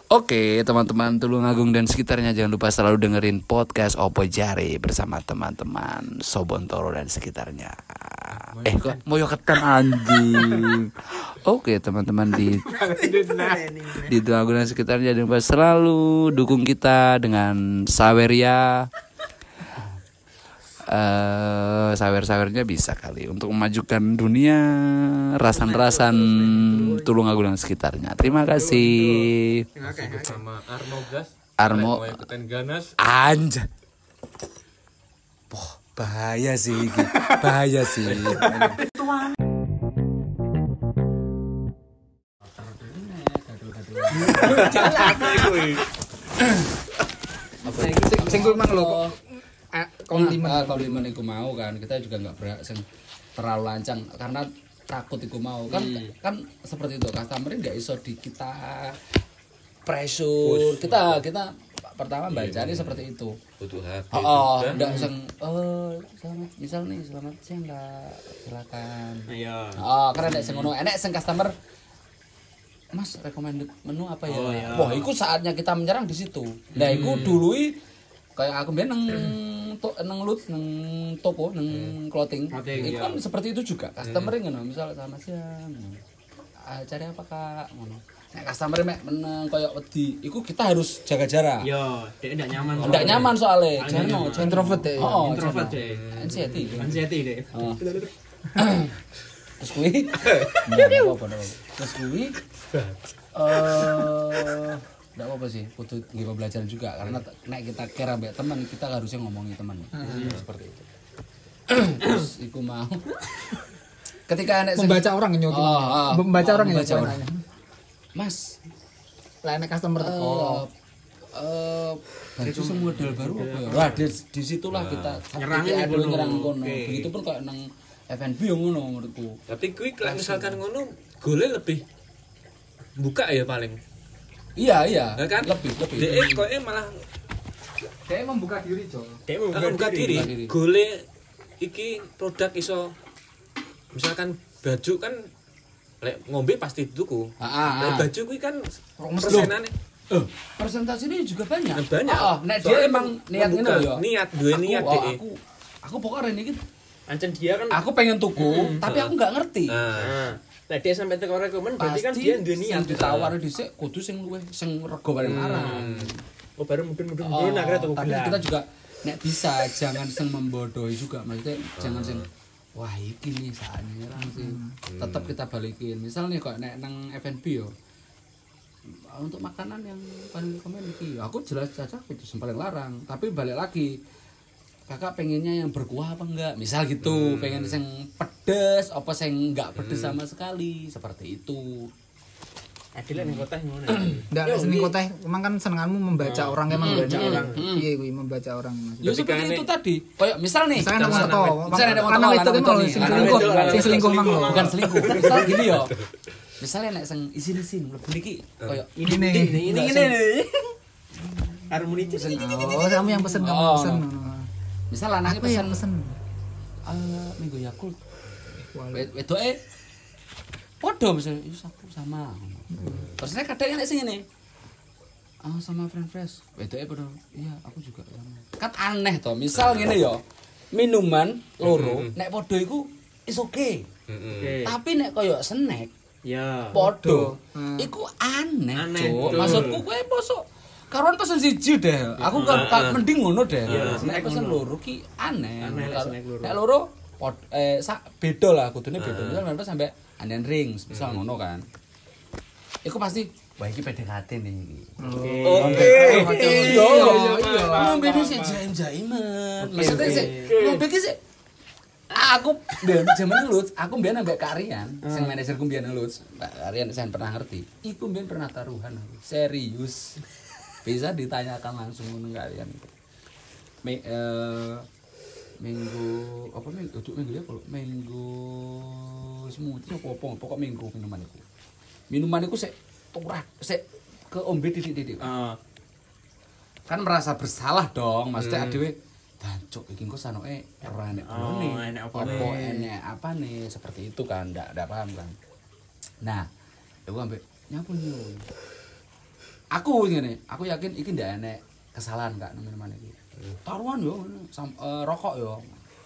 Oke teman-teman Tulungagung dan sekitarnya, jangan lupa selalu dengerin podcast Opo Jare bersama teman-teman Sobontoro dan sekitarnya. Kok moyo ketan anjing. Oke teman-teman di Tulungagung dan sekitarnya, jangan lupa selalu dukung kita dengan Saweria. Sawer-sawernya bisa kali untuk memajukan dunia rasan-rasan Tulungagung dan sekitarnya. Terima kasih. Sama Armo Gas. Armo ikutan ganas. Anjay. Bahaya sih. Bahaya sih. Sing kuwi mang lho. Komplimen iku mau kan, kita juga nggak berhak sing terlalu lancang karena takut iku mau kan. Kan seperti itu, customer nggak iso di kita pressure. Kita pertama bacanya seperti itu. Butuh hati. Enggak sing selamat misal nih selamat siang Kak, silakan. Iya. Karena nek sing ngono, enek sing customer Mas recommended menu apa ya? Oh, iya. Wah, itu saatnya kita menyerang di situ. Nah, iku dului kayak aku mbien nang toko nang clothing. Itu kan seperti itu juga. Customer ngono, misal selamat siang. Cari apa Kak? Ngono. Nek customer mek meneng koyo wedi, iku kita harus jaga jarak. Yo, dia enggak nyaman. Enggak nyaman soalnya. Jangan Introvert deh. Introvert deh. Anxiety deh. Terus kuwi terus kuwi enggak apa-apa sih, butuh nggih pembelajaran juga karena nek kita care ambek teman, kita harusnya ngomongi teman. Seperti itu. Terus iku mau ketika nek Membaca orang nyuruh. Membaca orang ya. Mas, Lah nek customer teko. baju semua model baru apa ya? Wah, di situlah kita nyerang kono. Begitupun kayak nang F&B yang ngono menurutku. Tapi kuwi misalkan ngono, gole lebih buka ya paling. Iya, kan? lebih. Dek koke malah Kayak membuka diri, Jo. dia membuka diri. Gole iki produk iso misalkan baju kan lek ngombe pasti tuku. Baju kuwi kan persenane. Presentasinya juga banyak. Nek dia Soalnya emang niat ngono ya. Niat, duwe niat dhek. Aku pokoknya ini gitu. Ancen dia kan Aku pengen tuku, tapi aku nggak ngerti. Nah, dia sampai teko rekomen berarti kan dia duwe niat ditawari dhisik kudu sing luwih sing rego bareng larang. Oh, baru mudun-mudun akhirnya tuku Tapi gelang. kita juga nek bisa jangan sing membodohi juga, maksudnya jangan sing wah iki nih saatnya nyerang sih. Tetap kita balikin. Misal nih kok nek nang F&B yo. Untuk makanan yang paling komen iki, aku jelas saja kudu sing paling larang, tapi balik lagi kakak pengennya yang berkuah apa enggak, misal gitu. Pengen sing pedes apa sing enggak pedes sama sekali, seperti itu. Adile ning kota ngono. Ndak seni kota emang kan senenganmu membaca orang emang membaca orang. Iya kuwi membaca orang. Ya seperti itu tadi. Kayak misal nih, Misalnya nang teko, misalnya ada lanang motor itu kan nih, sing selingkuh mang lho. bukan selingkuh. Misal gini yo. Misalnya nek sing isin-isin mlebu iki kayak Ini. Harmoni itu. Oh, kamu yang pesen kamu pesen. misal lanangnya Aku yang pesen pesen. minggu Yakult. Wedoke podo misalnya, aku sama. Terus nek kadang nek sing ngene. Sama friend fresh. Wedoke podo. Iya, aku juga sama. Kan aneh to. Misal ngene yo. Minuman loro nek podo iku is okay. Tapi nek koyo snack Ya. podo iku aneh, Cuk. Maksudku kowe mosok karuan pesen siji deh. Aku kan mending ngono deh. Nek pesen loro ki aneh. Nek loro beda lah, kudune beda. Misal sampai sampai onion rings, misal ngono kan. Iku pasti wah iki PDKT nih iki. Iya. Ngombe sik jaim-jaiman. Maksudnya sik ngombe ki sik aku mbiyen jaman Lutz, aku mbiyen ambek Kak Rian, sing manajerku mbiyen Lutz. Mbak Rian saya pernah ngerti. Iku mbiyen pernah taruhan aku. Serius. Bisa ditanyakan langsung ngono Kak Rian. Minggu apa minggu ya kalau minggu smoothie apa pokok minggu minuman iku sik turah sik ke ombe titik-titik. Kan merasa bersalah dong, maksudnya adewe Dancuk iki engko sanoke ora enek bolone. Enek apa nih seperti itu kan, ndak paham kan. Nah, aku ambek nyapu nyun. Aku ngene, aku yakin iki ndak enek kesalahan Kak minuman iki. Taruhan yo rokok yo.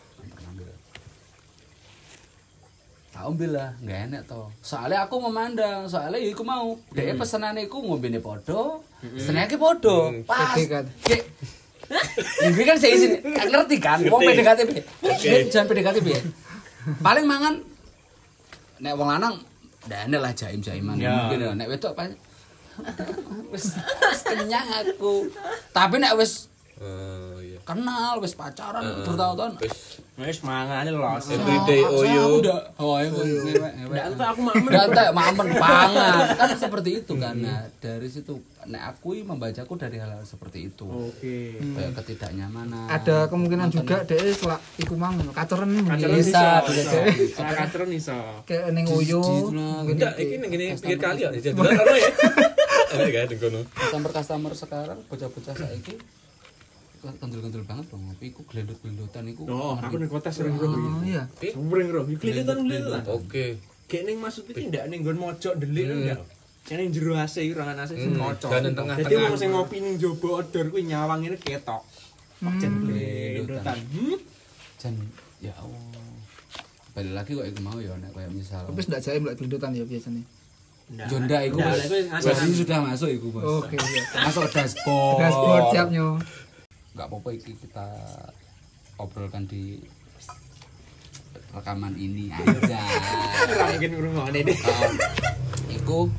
Tak ambil lah, nggak enak toh. Soalnya aku memandang, soalnya ya aku mau. Dia pesenannya aku ngombene podo, senengnya podo. Pas, kayak, ini kan saya izin, kan ngerti kan? Mau PDKT be, jangan PDKT be. Paling mangan, nek wong lanang, dah enak lah jaim-jaiman. Mungkin ya, nek wedok apa? Wes kenyang aku. Tapi nek wes kenal, wes pacaran bertahun-tahun. Wes mangane los. Everyday oyo. Ndak entuk aku mamen. Ndak mamen pangan. Kan seperti itu kan. Nah, dari situ nek aku membacaku dari hal-hal seperti itu. Oke. Kayak ketidaknyamanan. Ada kemungkinan juga dhek selak iku mang kaceren bisa. Kaceren iso. Kayak ning oyo. Enggak, iki ngene pikir kali ya. Jadi karo ya. Enak kan ngono. Customer sekarang bocah-bocah saiki kendel-kendel banget dong, ngopi iku glendut-glendutan iku. Oh, aku ning kota sering roh. Oh iya. Sering roh. Glendut-glendutan. Oke. Kayak ning maksud iki ndak ning nggon mojok delik ndak. Ning jero AC iki ruangan AC sing mojok. Dan tengah. Dadi wong sing ngopi ning jaba odor kuwi nyawang ngene ketok. Jen glendutan. Jan ya Allah. Balik lagi kok iku mau ya nek kayak misal. Tapi ndak jaim lek glendutan ya biasanya. Jonda iku wis sudah masuk iku, Bos. Oke, iya. Masuk dashboard. Dashboard siap nyo. Enggak apa-apa iki kita obrolkan di rekaman ini aja. Ora mungkin ngrungokne deh. Iku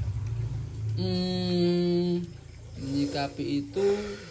nyikapi itu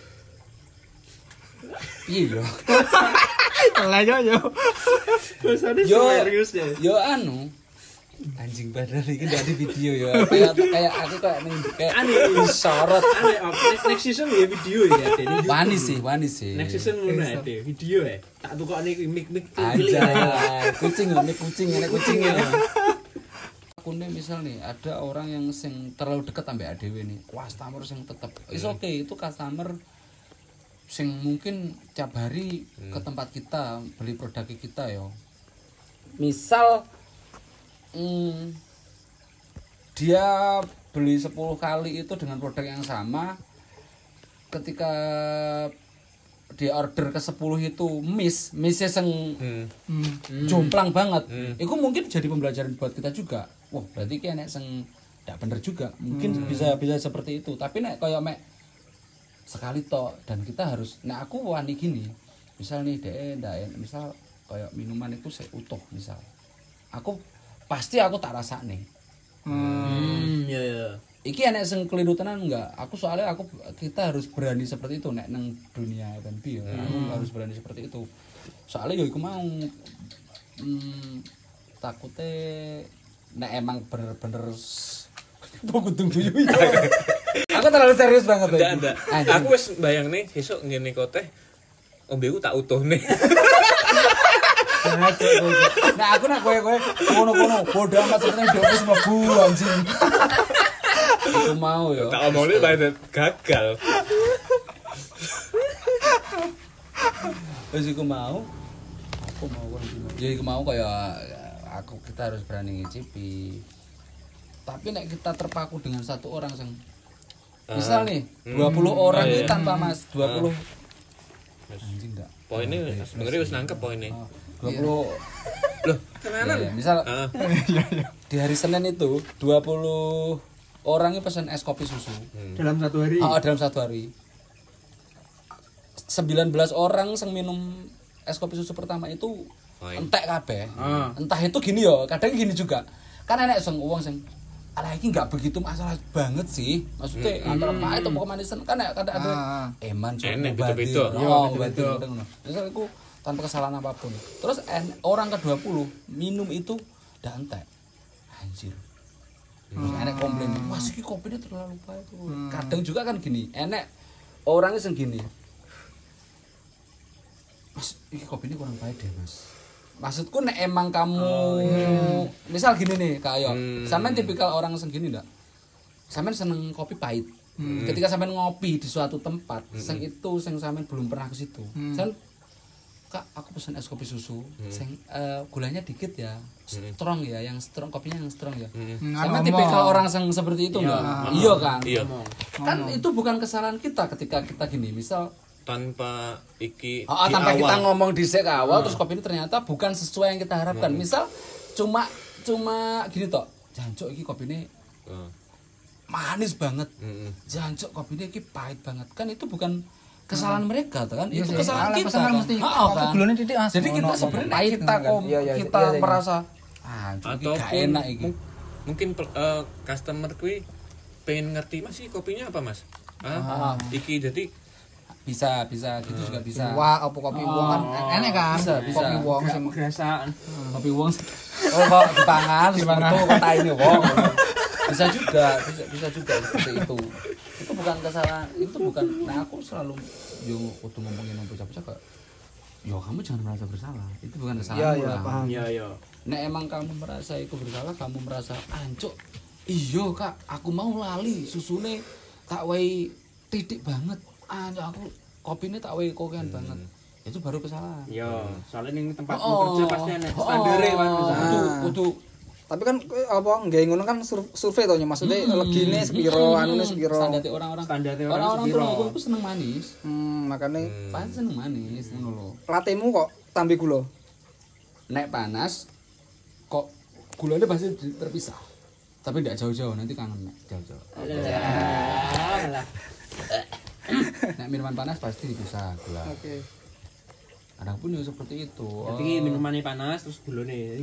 iya Lah yo. Terusane serius ya. Yo anu anjing badar iki ndak di video ya. Kayak aku kayak sorot. Next season ya video ya Dene. Wani sih. Next season ngono ya video ya. Tak tukokne mic aja. Kucing enek kucing ya. Aku nih misal nih ada orang yang sing terlalu dekat ambek adewe nih. Customer sing tetep is okay itu customer sing mungkin tiap hari ke tempat kita beli produk kita yo. Misal dia beli 10 kali itu dengan produk yang sama, ketika dia order ke 10 itu missnya sing jomplang banget. Itu mungkin jadi pembelajaran buat kita juga. Wah, berarti ki nek sing ndak bener juga. Mungkin bisa seperti itu. Tapi nek koyo mek sekali tok dan kita harus nek aku wani gini. Misal nih ndak misal koyo minuman itu utuh misal. Pasti aku tak rasakne. Ya. Iki enek sing kelirutanan enggak? Soalnya kita harus berani seperti itu nek nang dunia F&B ya. Aku harus berani seperti itu. Soalnya yo iku mau takute nek emang bener-bener kudu guyu. Aku terlalu serius banget tuh. Enggak. Aku wis bayangne besok ngene kok teh ombeku tak utuhne. Nah aku nak kowe kono bodoh amat sebenarnya dia wis mlebu anjing. Aku mau yo. Tak omongnya banget gagal. Wis iku mau. Aku mau kan. Ya iku mau kayak kita harus berani ngicipi. Tapi nek kita terpaku dengan satu orang sing misal nih 20 orang ini tanpa Mas 20 anjing enggak. Poinnya sebenarnya wis nangkep poinnya. 20 loh tenanan ya, misal di hari Senin itu 20 orang ini pesan es kopi susu dalam satu hari. Dalam satu hari 19 orang yang minum es kopi susu pertama itu entek kabeh. Entah itu gini yo, kadang gini juga. Kan enek sing wong sing ala iki enggak begitu masalah banget sih. Maksudnya antara pahit atau kemanisan kan ada eman enek betul-betul. Betul. Misal aku tanpa kesalahan apapun. Terus orang ke-20 minum itu ndak entek. Anjir. Terus enek komplain, "Wah, iki kopinya terlalu pahit." Kadang juga kan gini, enek orangnya sing gini. "Mas, iki kopinya kurang pahit deh, Mas." Maksudku nek emang kamu misal gini nih, kayak sampean tipikal orang sing gini ndak? Sampean seneng kopi pahit. Ketika sampean ngopi di suatu tempat, sing sampean belum pernah ke situ. Sampean Kak, aku pesen es kopi susu, gulanya dikit ya, strong ya, yang strong kopinya yang strong ya. Sama tipikal orang yang seperti itu enggak? Iya kan? Iya. Kan itu bukan kesalahan kita ketika kita gini, misal tanpa iki tanpa kita ngomong di sek awal terus kopi ini ternyata bukan sesuai yang kita harapkan. Misal cuma gini toh, jancuk iki kopi ini manis banget. Jancuk kopi ini iki pahit banget. Kan itu bukan kesalahan mereka kan itu kesalahan kita kan. Jadi kita sebenarnya kita merasa atau gak enak iki. Mungkin customer kuwi pengen ngerti Mas iki kopinya apa Mas? Iki jadi bisa gitu juga bisa. Wah, apa kopi wong kan enak kan? Bisa. Kopi wong sing perasaan. Kopi wong. Oh, kok dipangan seperti kota ini wong. Bisa juga seperti itu. Itu bukan kesalahan, itu bukan. Nah, aku selalu kudu ngomongin bocah-bocah kayak kamu jangan merasa bersalah. Itu bukan kesalahan. Iya, paham. Iya. Nek emang kamu merasa itu bersalah, kamu merasa ancuk. Iya, Kak, aku mau lali susune tak wei titik banget. Aku kopine tak wei kokean banget. Itu baru kesalahan. Iya, soalnya ning tempat kerja pasti ana standare kan. Kudu. Tapi kan apa nggak ngono kan survei toh maksudnya legine sepiro anune sepiro. Standar orang tuh aku seneng manis. Makanya pasti seneng manis ngono lho. Latemu kok tambah gula. Nek panas kok gulanya pasti terpisah. Tapi tidak jauh-jauh, nanti kangen nek jauh-jauh. Nek minuman panas pasti dipisah gula. Oke. Ada pun yang seperti itu. Tapi minumannya panas terus gulane.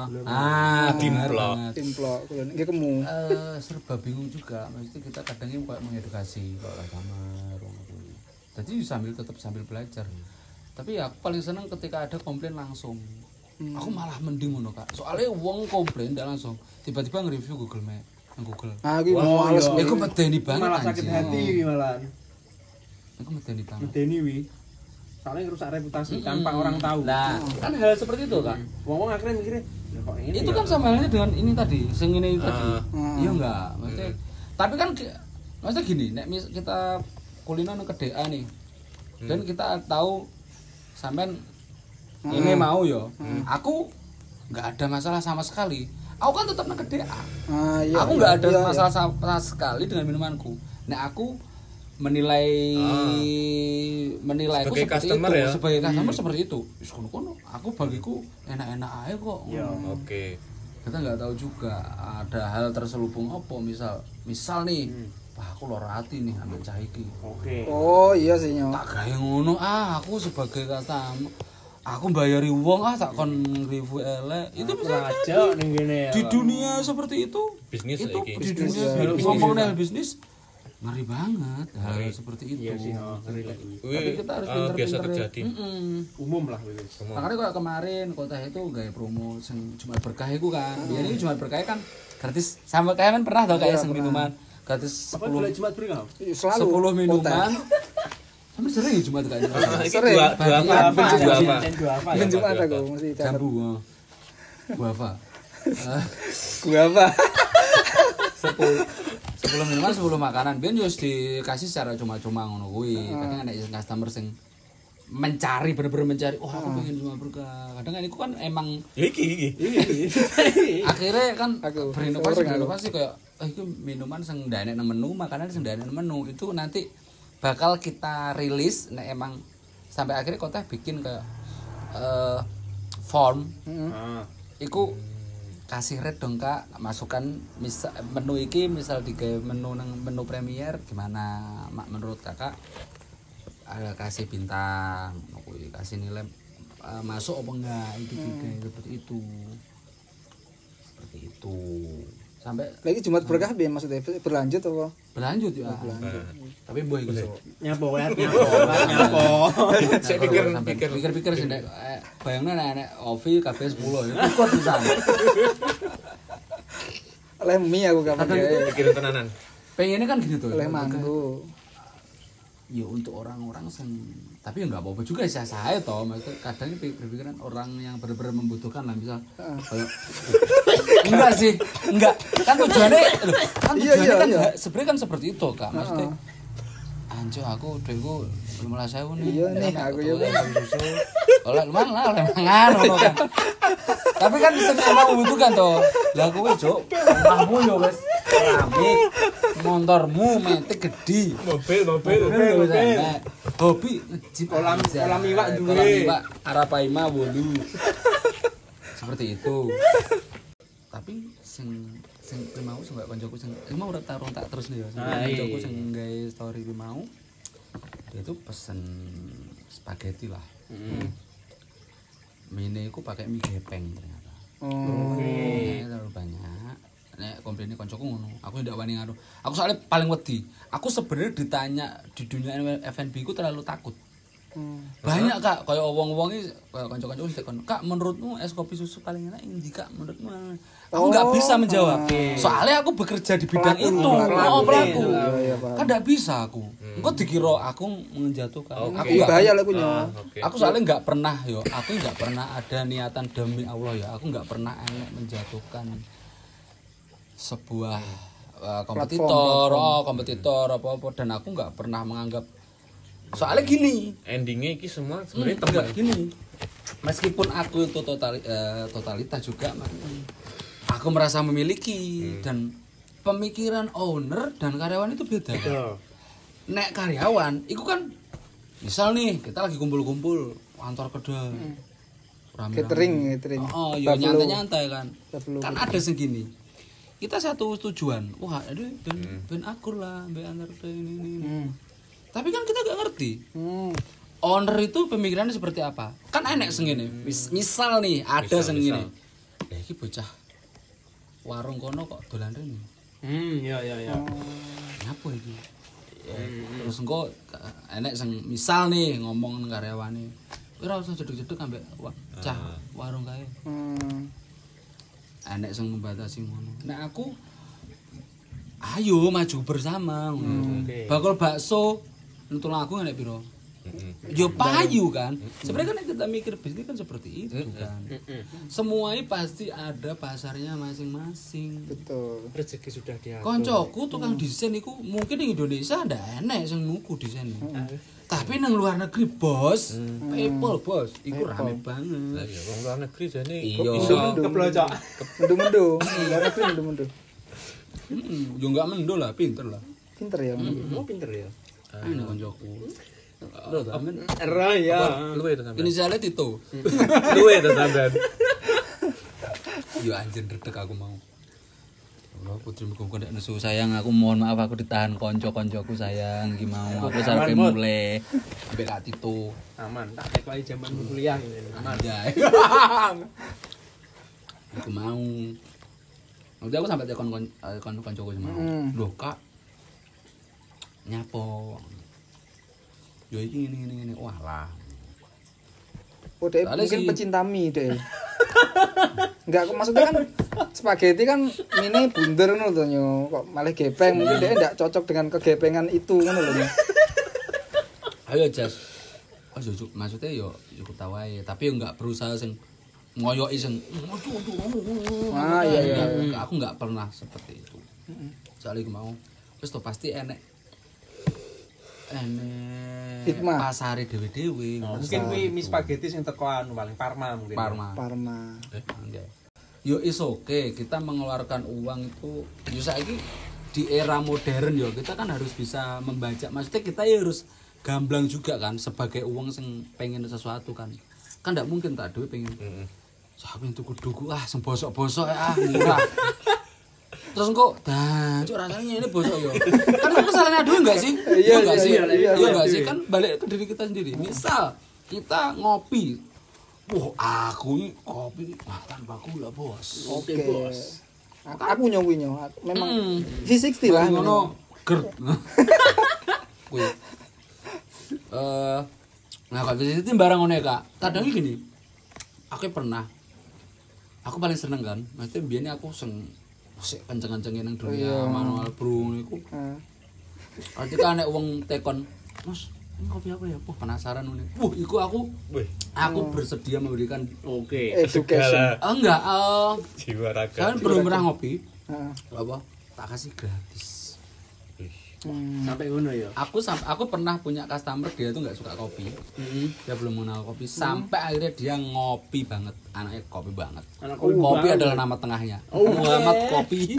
Timplok gulane nggih kemu. Serba bingung juga. Maksudnya kita kadang kayak mengedukasi kalau kamar. Jadi sambil belajar. Tapi ya aku paling senang ketika ada komplain langsung. Aku malah mending ngono, Kak. Soalnya wong komplain ndak langsung tiba-tiba nge-review Google Map, Google. Iki males. Iku medeni banget malah sakit hati malahan. Iku medeni banget. Medeni wi. Soalnya rusak reputasi tanpa orang tahu. Nah, kan hal seperti itu, Kak. Wong akhirnya mikirnya, kok ini. Itu kan sama halnya dengan ini tadi, sing ini tadi. Iya enggak? Maksudnya tapi kan maksudnya gini, nek kita kulino nang KDA nih. Dan kita tahu sampean ini mau yo. Aku enggak ada masalah sama sekali. Aku kan tetap nang KDA. Aku enggak ada masalah sama sekali dengan minumanku. Nek aku menilai sebagai customer itu, ya sebagai customer seperti itu. Wis kono-kono aku bagiku enak-enak aja kok. Oke. Kita nggak tahu juga ada hal terselubung apa misal nih wah aku loro hati nih ambil cah iki. Oke. Oh iya sih nyo. Tak gawe ngono aku sebagai customer aku bayari uang tak kon review elek itu bisa aja ning kene di dunia seperti itu bisnis itu iki. di dunia ngomongin bisnis ngeri banget hal seperti itu. Iya sih, ngeri lagi. Tapi kita harus biasa terjadi. Umum lah wis. Makanya kalau kemarin kota itu gawe promo sing Jumat Berkah itu kan. Biasanya Jumat Berkah kan gratis sama kayak kan pernah tau kayak sing minuman gratis 10 Jumat Berkah. Selalu 10 minuman. Sampai sering ya Jumat Berkah. Sering. Dua Jumat aku mesti jambu. Guava. Guava. 10 minuman 10 makanan biyen yo dikasih secara cuma-cuma ngono kuwi. Kadang ada customer sing mencari bener-bener mencari aku pengen Jumat Berkah. Kadang kan iku kan emang iki. Akhirnya kan berinovasi kayak itu minuman sing ndak enek nang menu, makanan sing ndak enek nang menu. Itu nanti bakal kita rilis nek emang sampai akhirnya kota bikin kayak form. Iku kasih rate dong Kak, masukkan misal menu iki misal digawe menu premier gimana menurut Kakak? Ada kasih bintang, kasih nilai masuk apa enggak itu juga seperti itu. Seperti itu. Sampai lagi Jumat Berkah biar maksudnya berlanjut apa? Berlanjut ya. Tapi boy iso. Nyapo. Saya pikir sih nek bayangno nek Ovi kabeh 10 itu kuat pisan. Oleh mie aku kapan pikirin tenanan. Pengennya kan gitu tuh. Oleh manggo. Ya untuk orang-orang tapi ya nggak apa-apa juga sih saya toh maksudnya kadang berpikiran orang yang benar-benar membutuhkan lah misal kayak enggak kan tujuannya kan sebenarnya kan seperti itu Kak maksudnya Anjo aku dheweku 15.000 nih. Iya nih aku yo susu. Oleh lumayan lah mangan ngono kan. Tapi kan sama membutuhkan toh. Lah kowe, Cuk, omahmu yo wis rame. Motormu metik gede. Mobil. Hobi ngejip Kolam iwak duwe. Kolam iwak Arapaima bolu. Seperti itu. Tapi sing mau sampe koncoku sing mau ora tarung tak terus nih ya. Koncoku sing gawe story ki mau. Dia itu pesen spaghetti lah. Mie iku pakai mie gepeng ternyata. Oke. Terlalu banyak. Nek komplainnya koncoku ngono. Aku ndak wani ngaruh. Aku soalnya paling wedi. Aku sebenarnya ditanya di dunia F&B ku terlalu takut. Banyak Kak, kaya wong-wong iki kaya kanca-kancaku sing kon, "Kak, menurutmu es kopi susu paling enak endi, Kak? Menurutmu?" Aku enggak bisa menjawab. Soalnya aku bekerja di bidang itu. Pelaku. Kan enggak bisa aku. Engko dikira aku menjatuhkan. Aku enggak bahaya lah punya. Aku soalnya enggak pernah yo, aku enggak pernah ada niatan demi Allah ya. Aku enggak pernah menjatuhkan sebuah kompetitor apa-apa dan aku enggak pernah menganggap soalnya gini endingnya iki semua sebenarnya teman gini meskipun aku itu totalitas juga aku merasa memiliki dan pemikiran owner dan karyawan itu beda nek karyawan itu kan misal nih kita lagi kumpul-kumpul kantor kerja catering oh ya nyantai-nyantai kan kan ada segini kita satu tujuan wah aduh ben akur lah ben antar ini tapi kan kita gak ngerti owner itu pemikirannya seperti apa kan enek sengene misal nih ada sengene iki bocah warung kono kok dolan rene iya ngapa iki terus engko enek sing misal nih ngomong nang karyawane kowe ora usah jeduk-jeduk ambek cah warung kae enek sing membatasi ngono nek aku ayo maju bersama bakul bakso nutul aku nek piro yo payu kan sebenarnya kan kita mikir bisnis kan seperti itu kan semuanya pasti ada pasarnya masing-masing betul rezeki sudah diatur koncoku tukang desain iku mungkin di Indonesia ndak enek sing nuku desain tapi nang luar negeri bos people bos iku rame banget lah ya wong luar negeri jane iso keblocok mendung luar negeri mendung yo enggak mendo lah pinter ya pinter ya ini koncoku lho amen era ya luwe to sampean inisialnya Tito luwe to sampean yo anjir redek aku mau Allah putri muga ndak nesu sayang aku mohon maaf aku ditahan konco-koncoku sayang iki mau aku sampe mulai ambek Kak Tito aman tak tek wae jaman kuliah aman ya aku mau nanti aku sampai telepon koncoku sama loh Kak nyapo yo iki ngene wah lah oh deh mungkin pecinta mie deh enggak maksudnya kan spaghetti kan mie bunder ngono to nyo kok malah gepeng mungkin dia enggak cocok dengan kegepengan itu ngono lho ayo Jas maksudnya yo cukup tawae tapi yo enggak berusaha sing ngoyoki sing iya aku enggak pernah seperti itu soalnya aku mau wis to pasti enek pasare dhewe-dhewe mungkin kuwi mie spaghetti sing teko anu paling Parma mungkin Parma yo is okay kita mengeluarkan uang itu yo saiki di era modern yo kita kan harus bisa membaca maksudnya kita ya harus gamblang juga kan sebagai uang sing pengen sesuatu kan ndak mungkin tak dhewe pengen sampe tuku-tuku sing bosok-bosok murah terus kok cuk rasanya ini bosok yo kan kesalahan duwe enggak sih iya enggak sih kan balik ke diri kita sendiri misal kita ngopi aku ini kopi tanpa gula bos oke bos aku nyowi memang V60 lah ngono ger kuwi nah kalau V60 barang ngono ya Kak kadang gini aku paling seneng kan maksudnya biyen aku sik kenceng-kencenge nang dunia manual bro niku. Ketika nek wong tekon, "Mas, ini kopi apa ya?" Penasaran ngene. Iku aku bersedia memberikan education. Enggak, jiwa raga. Kan belum pernah ngopi. Apa? Tak kasih gratis. Sampai ngono ya. Aku pernah punya customer dia tuh nggak suka kopi. Dia belum mengenal kopi sampai akhirnya dia ngopi banget. Anaknya kopi banget. Kopi adalah nama tengahnya. Muhammad Kopi.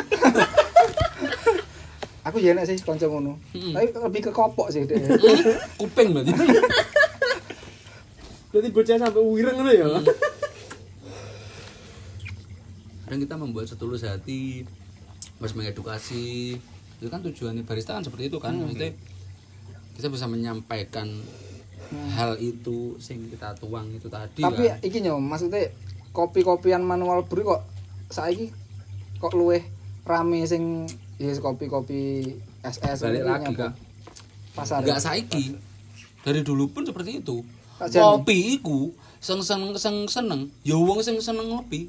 Aku ya enak sih kanca ngono. Tapi lebih ke kopok sih deh. Kuping berarti. Berarti bocah sampai wireng ngono ya. Dan kita membuat setulus hati, harus mengedukasi. Itu kan tujuannya barista kan seperti itu kan. Maksudnya kita bisa menyampaikan hal itu sing kita tuang itu tadi. Tapi kan. iki nyo, maksudnya kopi-kopian manual brew kok saiki kok luweh rame sing kopi-kopi SS balik lagi Kak. Pasar. Enggak saiki. Dari dulu pun seperti itu. Kopi iku seneng ya wong sing seneng ngopi.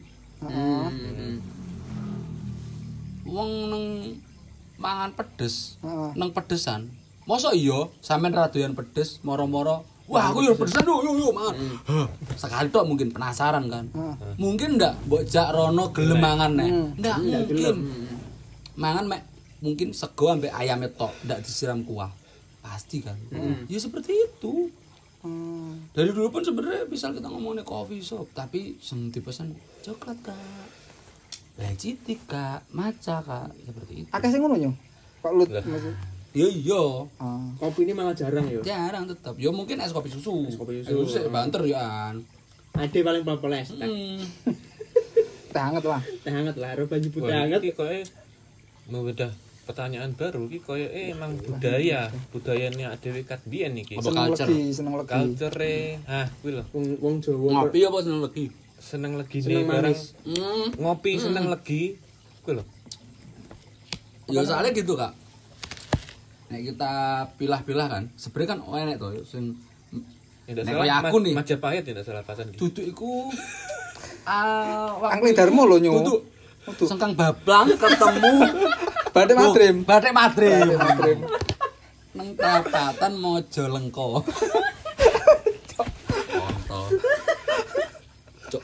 Wong nang mangan pedes, nang pedesan. Mosok iya sampean ra doyan pedes, moro-moro, wah aku yo pedesan yo mangan. Sekali tok mungkin penasaran kan. Mungkin ndak mbok jak rono gelem mangan nek. Ndak mungkin. Mangan mek mungkin sego ambek ayam tok, ndak disiram kuah. Pasti kan. Ya seperti itu. Dari dulu pun sebenarnya misal kita ngomongin coffee shop, tapi sing dipesan coklat Kak. Legit Kak, maca Kak, seperti itu. Akeh sing ngono yo. Kok lut maksud. Iya. Kopi ini malah jarang ya. Jarang tetap. Ya mungkin es kopi susu. Es kopi susu. Es banter ya an. Ade paling peles. Teh hangat lah. Teh hangat lah, ro baju putih hangat. Iki koyo mau beda pertanyaan baru iki koyo emang budayanya dhewe kat biyen iki. Seneng legi. Culture kuwi lho. Wong Jawa. Ngopi apa seneng legi? Seneng legine bareng. Ngopi seneng legi. Kuwi lho. Ya soalnya gitu Kak. Nek kita pilah-pilah kan, sebenarnya kan enek to sing tidak nek salah aku nih. Majapahit tidak salah pasan iki. Duduk iku Angli Darmo lho nyo. Duduk. Sengkang bablang ketemu Batik Madrim. Batik Madrim. Nang perapatan Mojalengko. Kontol. Cok.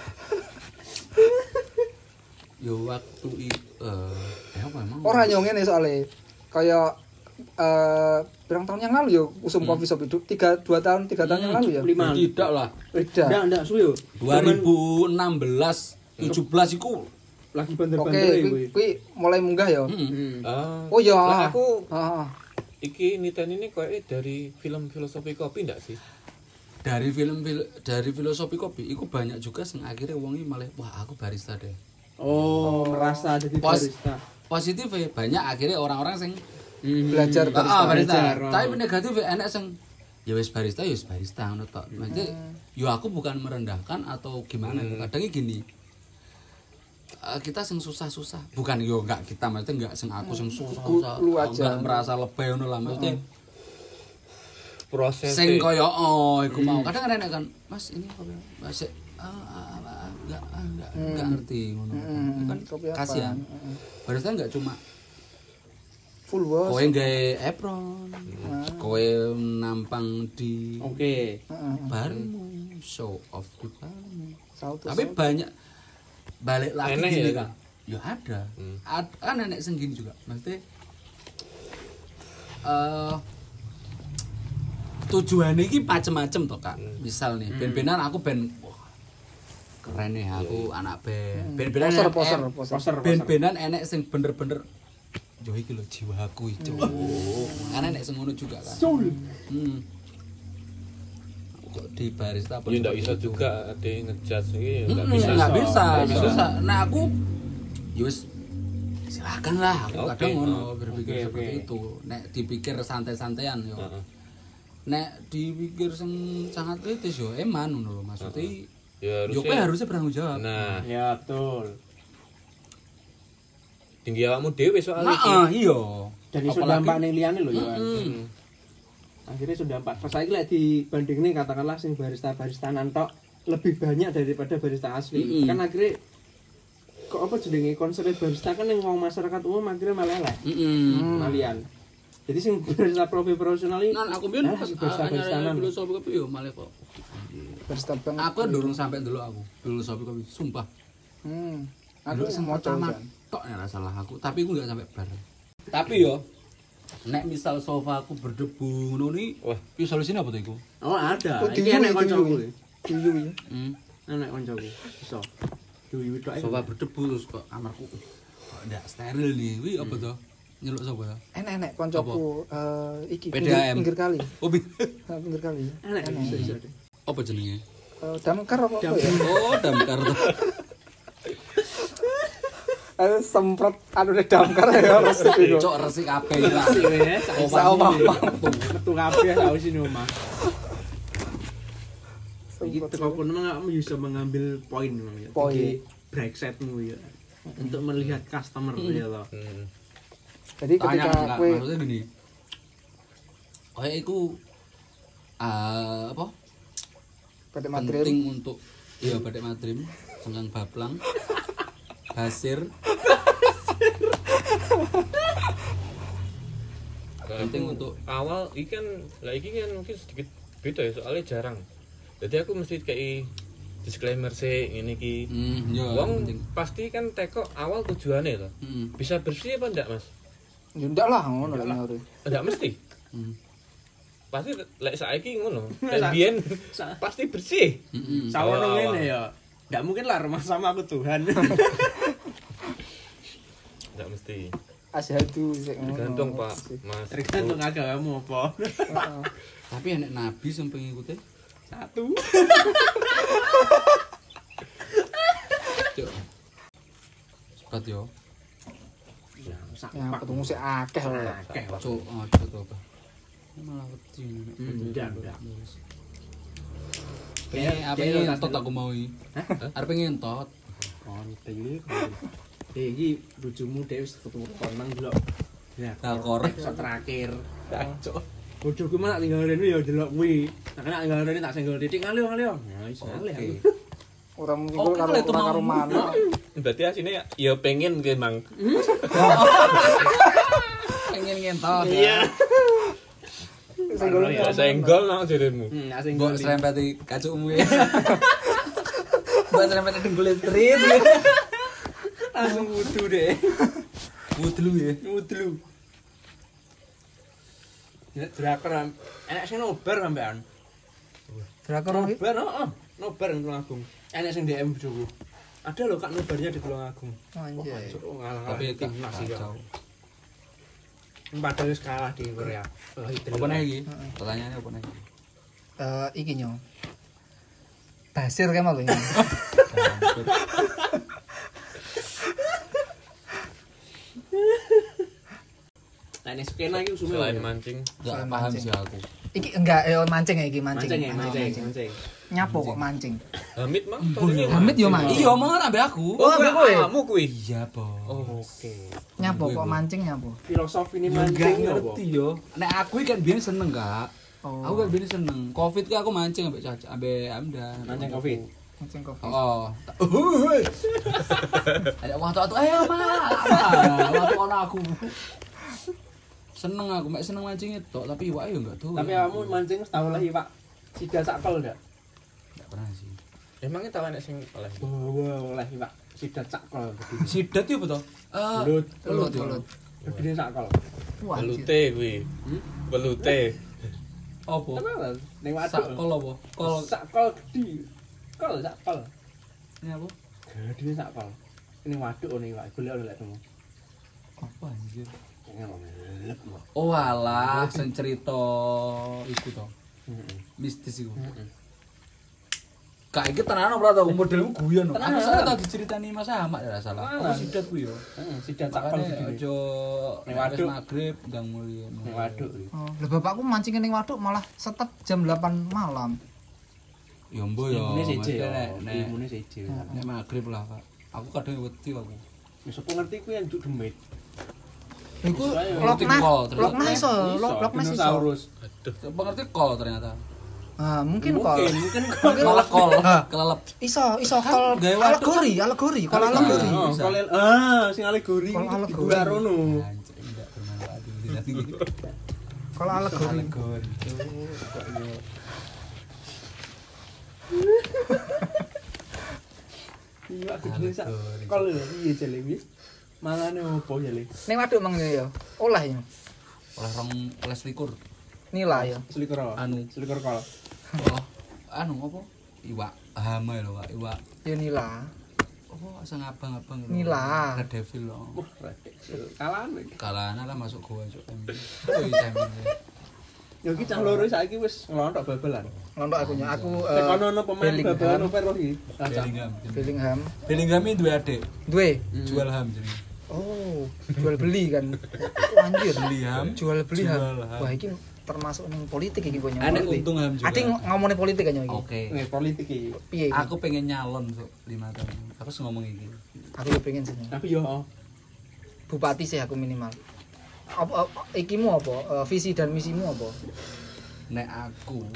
Yo waktu apa emang? Ora yo ngene soalé. Kayak berapa tahun yang lalu yo usum coffee shop itu 2 tahun yang lalu ya. 5. Tidak lah. Enggak suwe yo. 2016 17 iku lagi banter-banter kuwi mulai munggah ya. Oh iya. Lah aku Heeh. iki niten ini koyo dari film filosofi kopi ndak sih? Dari filosofi kopi iku banyak juga sing akhirnya wong iki malah wah aku barista deh. Oh, merasa jadi barista. Positif ya banyak akhirnya orang-orang sing belajar barista. Tapi negatif enak sing ya wis barista ngono tok. Maksudnya yo aku bukan merendahkan atau gimana. Kadang gini. Kita sing susah-susah. Bukan yo enggak kita maksudnya enggak sing aku sing susah-susah. Enggak merasa lebay ngono lah maksudnya. Proses sing koyo iku mau. Kadang enak kan, Mas ini kopi masih enggak ngerti ngono. Kan kasihan. Barista enggak cuma full bos. Kowe gawe apron. Kowe nampang di barmu, show off di barmu. Tapi banyak balik lagi gini Kak. Ya ada. Kan nenek sing gini juga. Maksudnya tujuannya iki macem-macem toh Kak. Misal nih, ben-benan aku ben keren nih aku anak band. Ben-benan poster. Ben-benan enek sing bener-bener yo iki lho jiwaku iki. Karena enek sing ngono juga kan. Kok di barista ya ndak bisa juga ada ngejudge iki ndak bisa. Nah aku ya wis silakan lah aku kadang ngono berpikir seperti itu. Nek dipikir santai-santaian yo. Nek dipikir sing sangat kritis yo eman ngono lho maksudnya. Ya harusnya bertanggung jawab. Nah, ya betul. Tinggi awakmu dhewe soal iki. Iya. Dan iso dampak ning liyane lho ya. Akhirnya sudah dampak. Pas saiki lek dibandingne katakanlah sing barista-baristanan tok lebih banyak daripada barista asli. Kan akhirnya kok apa jenenge konsep barista kan yang wong masyarakat umum akhirnya malah elek. Malian. Jadi sing barista profesional iki nan aku biyen barista-baristanan filosofi kopi yo malah kok. Barista banget. Aku durung sampai dulu aku filosofi kopi, sumpah. Aku semua tamat tok ya salah aku, tapi aku enggak sampai bar. Tapi yo Nek misal sofaku berdebu ngono ni, wah, iki solusine apa to iku? Oh, ada. Iki enek kancaku. Diyu. Enek kancaku. Iso. Diyu tok. Sofa berdebu terus kok kamarku kok ndak steril nih. Wi apa to? Nyeluk sapa to? Enek kancaku iki PDAM. pinggir kali. Oh, Pinggir kali. Enek iso. apa jenenge? Damkar apa ya? Oh, damkar tuh. Semprot anu damkar ya resik iku. Cok resik kabeh iki. Iso apa-apa. Metu kabeh gak wis omah. Iki teko kono kamu bisa mengambil poin memang ya. Poin breaksetmu ya. Untuk melihat customer ya loh. Jadi ketika kowe maksudnya gini. Kayak iku apa? Badek Madrim penting untuk iya badek Madrim, senggang bablang. Basir. Penting untuk awal iki kan mungkin sedikit beda ya soalnya jarang. Jadi aku mesti kayak disclaimer sih ini ki. Wong pasti kan teko awal tujuannya loh. Bisa bersih apa enggak, Mas? Ya ndak lah ngono lek nyari. Enggak mesti. Pasti lek saiki ngono. Lek biyen pasti bersih. Sawono ngene ya. Enggak mungkin lah rumah sama aku Tuhan. Enggak mesti. Asyhadu sik ngono. Tergantung Pak, Mas. Tergantung agamamu apa. Tapi enek nabi sing pengikute Satu. Cuk. Sepat yo. Ya, Ya ketemu sik akeh lho. akeh. Cuk, aja to, Pak. Malah wedi. Ndak. Apa yang ngentot aku mau iki? Arep ngentot. Konten iki bojomu dhewe wis ketemu konang delok. Ya, korek terakhir. Cuk. Bojoku mah nak tinggal rene ya delok kuwi. Nek tinggal rene tak senggol titik ngalih. Ya wis ngalih aku. Ora mungkin karo mana. Berarti asine ya pengen ki, Mang. Pengen ngentot. Iya. Senggol nang jerimu. Mbok serempeti kacukmu ya. Mbok serempeti denggul street. Langsung wudu deh. Wudlu ya. Wudu. Nek drakor enek sing nobar sampean. Drakor iki. Nobar, heeh. Nobar ning Tulung Agung. Enek sing DM bojoku. Ada loh Kak nobarnya di Tulung Agung. Anjay. Tapi timnas sih kok. Padahal wis kalah di Korea. Apa nih iki? Pertanyaannya apa nih? Iki nyo. Basir kan malu ini. Nah, ini skena iki usume selain mancing. Enggak paham sih aku. Iki enggak mancing ya iki mancing. Mancing. Nyapo kok mancing? Hamid mah. Hamid yo mancing. Iya, omong ambek aku. Oh, ambek kowe. Kamu kuwi. Iya, Bos. Oh, oke. Nyapo kok mancing nyapo? Filosofi ini Enggak mancing ngerti yo. Nek aku kan biyen seneng, Kak. Oh. Aku kan biyen seneng. Covid ki aku mancing ambek Caca, ambek Amda. Mancing Covid. Mancing kopi. Oh. Ada waktu ayo, Ma. Waktu ono aku. Seneng aku, mek seneng mancing itu, tapi iwak yo enggak tuh. Tapi kamu mancing setahun lagi, Pak. Sida sakol enggak? Enggak pernah sih. Emangnya tahu enek sing oleh. Oleh, Pak. Sida sakol. Sidat yo apa to? Belut. Gede sakol. Wah. Belute kuwi. Belute. Apa? Apa? Ning waduk. Sakol apa? Kol Sakol gede. Kol sakol. ini apa? Gede sakol. Ini waduk ning Pak. Golek oleh temu. Apa anjir? Ngelep. Oh alah, sing cerita iku to. Mistis iku. Kak iki tenan ora tau modelmu guyon. Aku salah tau diceritani Mas Ahmad ya salah. Aku sidat ku yo. Sida sakol Makanya gede. aja Ning waduk. magrib ndang mulih. Ning waduk. Oh, lha bapakku mancing ning waduk malah setep jam 8 malam. Ya mbo yo. Ini siji ya. Nek Ilmune siji. nek magrib lah, Kak. Aku kadang wedi aku. Wis aku ngerti kuwi yang demit. Iku Ngerti kol, ternyata. lokna iso, lokna iso. Dinosaurus. Aduh. Pengerti kol ternyata. Ah, mungkin kol. Mungkin Malah kol, kelelep. Iso kol gawe waduk alegori, kol alegori. Sing alegori. Kol alegori. Gua rono. Anjir, enggak bermanfaat ini. Kol alegori. Iya, gede sak. Kol lho, piye jale wis. Malane opo jale? Ning waduk mang ya. Olah ya. oleh selikur. Nila ya. Selikur kol. Oh, apa? Iwak hama lho, Pak. Iwak. Ya nila. Apa sing abang-abang lho. Nila. Red Devil lho. Kalaan Kalana lah masuk gua cuk. Oh iya ya iki cah loro saiki wis ngelontok bal-balan. Nonton aku Nek ono pemain bal-balan over iki. Bellingham. Bellingham. Bellingham ini duwe adik. Duwe. Jual ham jenenge. Oh, jual beli kan. Oh, anjir. Beli ham. Jual beli ham. Jual ham. Wah, iki termasuk ning politik iki konyol. Ada untung ham juga. Ati ngomongin politik kan iki. Oke. Nek politik iki. Piye? Aku pengen nyalon sok 5 tahun. Aku harus ngomong iki. Aku yo pengen sih. Tapi yo Bupati sih aku minimal. Apa ikimu apa? Visi dan misimu apa? Nek aku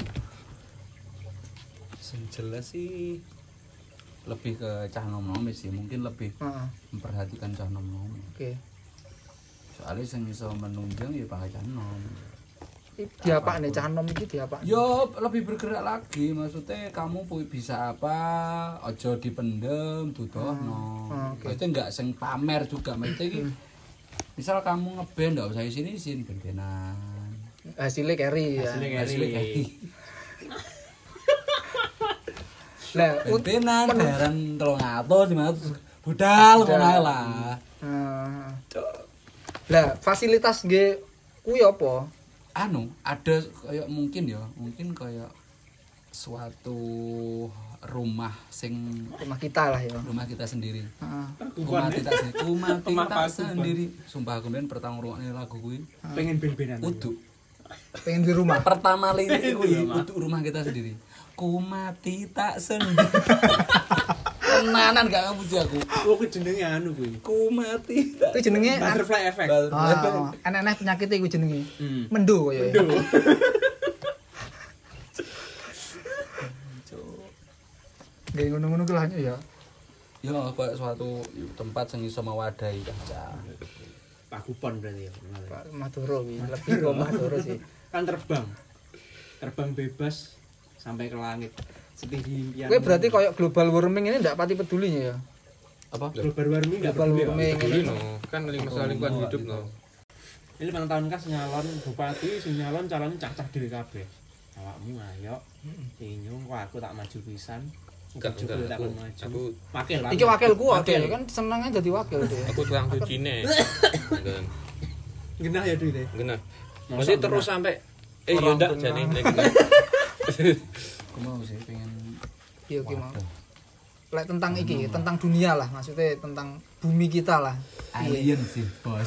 sing jelas sih lebih ke cah nom-nom sih, mungkin lebih Heeh. memperhatikan cah nom-nom. Oke. Soalnya sing iso menunjang ya pakai cah nom. Diapa nih cah nom iki diapa? Yo lebih bergerak lagi, maksudnya kamu bisa apa, ojo dipendem, dudohno. Oke. Maksudnya enggak sing pamer juga, maksudnya iki misal kamu ngeband enggak usah sini ben-benan. Hasilnya carry ya. Hasilnya kayak Lah, ben-benan bayaran 300 500 budal ngono ae lah. Lah, fasilitas nggih kuwi apa? Ada kayak mungkin kayak suatu rumah Kita lah ya. rumah kita sendiri. Heeh. Rumah kita sendiri. Sumpah aku ben pertama ngrungokne lagu kuwi pengen ben-benan. uduk. Pengen di rumah. Pertama lirik kuwi uduk rumah kita sendiri. Ku mati tak sendiri. Tenanan gak ngapusi aku. Oh, ku jenenge anu kuwi. Ku mati tak. Itu jenenge Butterfly effect. aneh-aneh penyakit iku jenenge. Mendo kaya. Mendo. Nggih ngono-ngono ku lah ya. Ya kayak suatu tempat sing iso mewadahi cah. Pagupon berarti ya. Pak Maduro kuwi, lebih ke Maduro sih. Kan terbang bebas sampai ke langit setinggi impian. Kowe berarti koyo global warming ini ndak pati pedulinya ya. Apa? global warming enggak Global warming Peduli ini. no, kan masalah lingkungan hidup no. Ini tahun kas nyalon bupati sing nyalon calon cacah dhewe kabeh. Awakmu ayo inyung kok aku tak maju pisan. Enggak, aku wakil. Iki wakilku wakil kan senengnya jadi wakil deh. aku tukang cucine. Enggak. Genah ya duit. Genah. Masih terus sampai ya ndak jane nek. Aku mau sih pengen Iya ki mau. Lek tentang iki, tentang dunia lah, maksudnya tentang bumi kita lah. alien sih, Bos.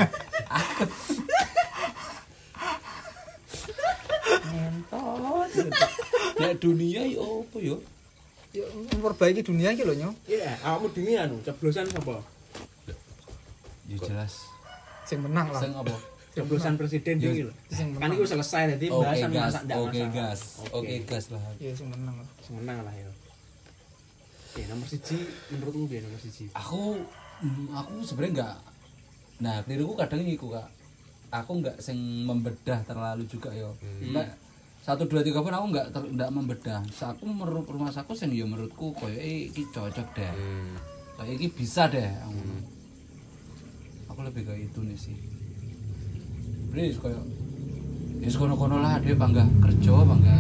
Nek dunia yo opo yo? Ya memperbaiki dunia iki lho nyo. Iya, awakmu dingi anu ceblosan sapa? Ya jelas. Sing menang lah. Sing apa? Ceblosan presiden dingi lho. Sing Kan menang. iku selesai dadi Oke bahasan gas, masak ndak oke masalah. gas, oke gas lah. Iya sing menang lah. Semenang lah ya. Nomor 1 menurutmu piye nomor 1? Aku sebenarnya enggak. Nah, keliruku kadang iku, Kak. Aku enggak sing membedah terlalu juga yo. Enggak 1 2 3 pun aku enggak membedah. Aku menurut rumah aku sing yo menurutku koyo iki cocok deh. Kayak iki bisa deh. Aku lebih ke itu nih sih. Bris koyo wis kono-kono lah dia bangga kerja, bangga.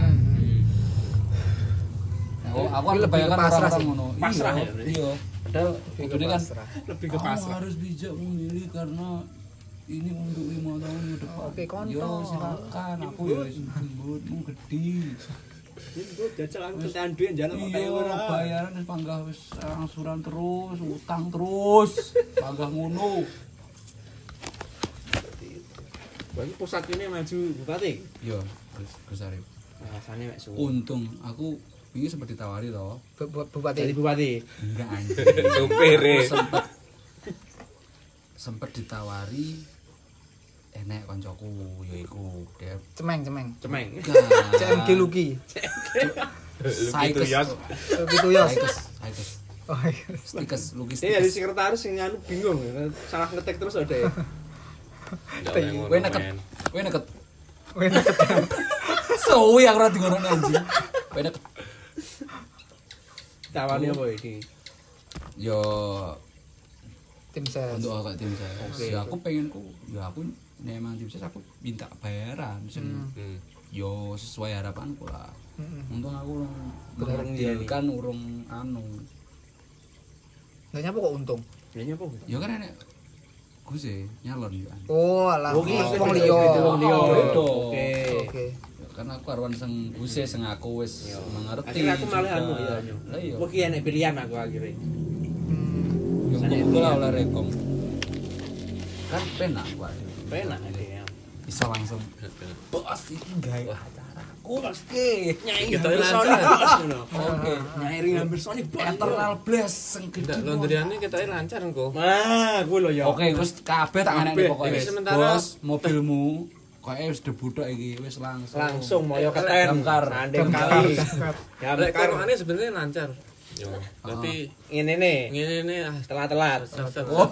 Aku lebih ke pasrah sih. Pasrah ya, Iya. Padahal kudune kan Lebih ke kamu pasrah. harus bijak memilih karena ini untuk 5 tahun ke depan. Oke, kontol. Yo silakan, aku ya wis jembutmu gede. Ini gue jajal aku tekan duit jalan pakai Iya, ora. bayaran wis panggah wis angsuran terus, utang terus. Panggah ngono. Bagi pusat ini maju bupati. Yo, Gus Arif. Rasane mek suwe. Untung aku ini sempat ditawari toh. Jadi Bupati. bupati. Enggak anjing. Supir Sempet ditawari enek koncoku yaiku dia Cemeng. Cemeng. CMG Luki. Saikes. Gitu ya. Saikes. Oh iya. Stikes lukis. Ini dari sekretaris yang anu bingung ya. Salah ngetek terus ada ya. Kowe neket. Kowe neket. Wena Suwi aku ora dingono anjing. Kowe neket. Tawani apa iki? Yo tim ses. untuk agak tim saya. Oke. Ya aku pengenku, ya aku nek emang sukses aku minta bayaran yo sesuai harapanku lah. Untung aku mengandalkan urung anu. Lah nyapa kok untung? Ya nyapa? Ya kan enek Gus nyalon kan. Oh, alah. Wong Wong liya. Oke. Karena aku arwan sing Gus sing aku wis mengerti. Akhirnya aku malah anu ya. Lah iya. Kok ki enek pilihan aku akhirnya. Yo kumpul lah oleh rekom. Kan penak gua. Penak ya. Bisa langsung bos iki gawe acaraku oke Nyai Kita hampir lancar. Sony bos ngono. oke Nyai hampir Sony bos. Eternal Blast sing Tidak gede laundryane kita lancar engko. Nah, kuwi lho ya. oke wis kabeh tak ngenekne pokoke Iki sementara- bos mobilmu koke wis debutok iki wis Langsung moyo keten. Damkar. Andeng kali. Ya Lek bekar. korone sebenarnya lancar. Yo. Tapi Ngene ngene telat-telat. Oh.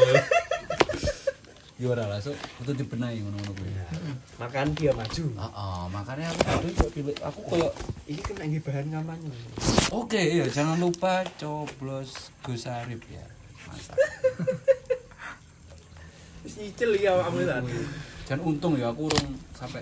yo ora lah sok kudu dibenahi ngono-ngono kuwi Makan dia maju. heeh makanya aku tadi kok pilih aku koyo Iki kena nggih bahan kampanye. oke ya jangan lupa coblos Gus Arif ya masa Wis nyicil iki awakmu tadi. dan untung ya aku urung sampai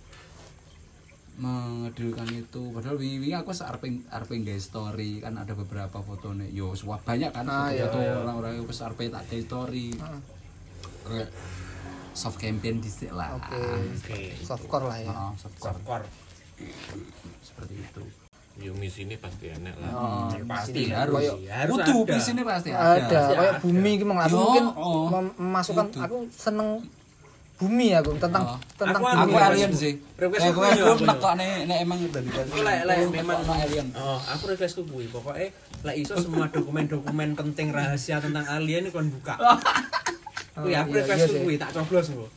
mengedilkan itu padahal wingi aku arep nge story kan ada beberapa fotone yo wah banyak kan foto-foto orang-orang wis arep tak nge story kayak soft campaign dhisik lah Oke. Softcore lah ya. heeh softcore seperti itu yo misi ini pasti enak lah. pasti Koyo- harus kudu ada. bisine pasti ada Kayak bumi iki mong aku Yo, mungkin oh. memasukkan aku seneng bumi aku tentang aku bumi. alien sih Request kayak aku gue yo, nekokne nek emang dari Lek memang alien Oh, aku requestku kuwi. Pokoke lek iso semua dokumen-dokumen penting rahasia tentang alien iku kon buka. Kuwi aku iya, requestku iya, kuwi tak coblos kok.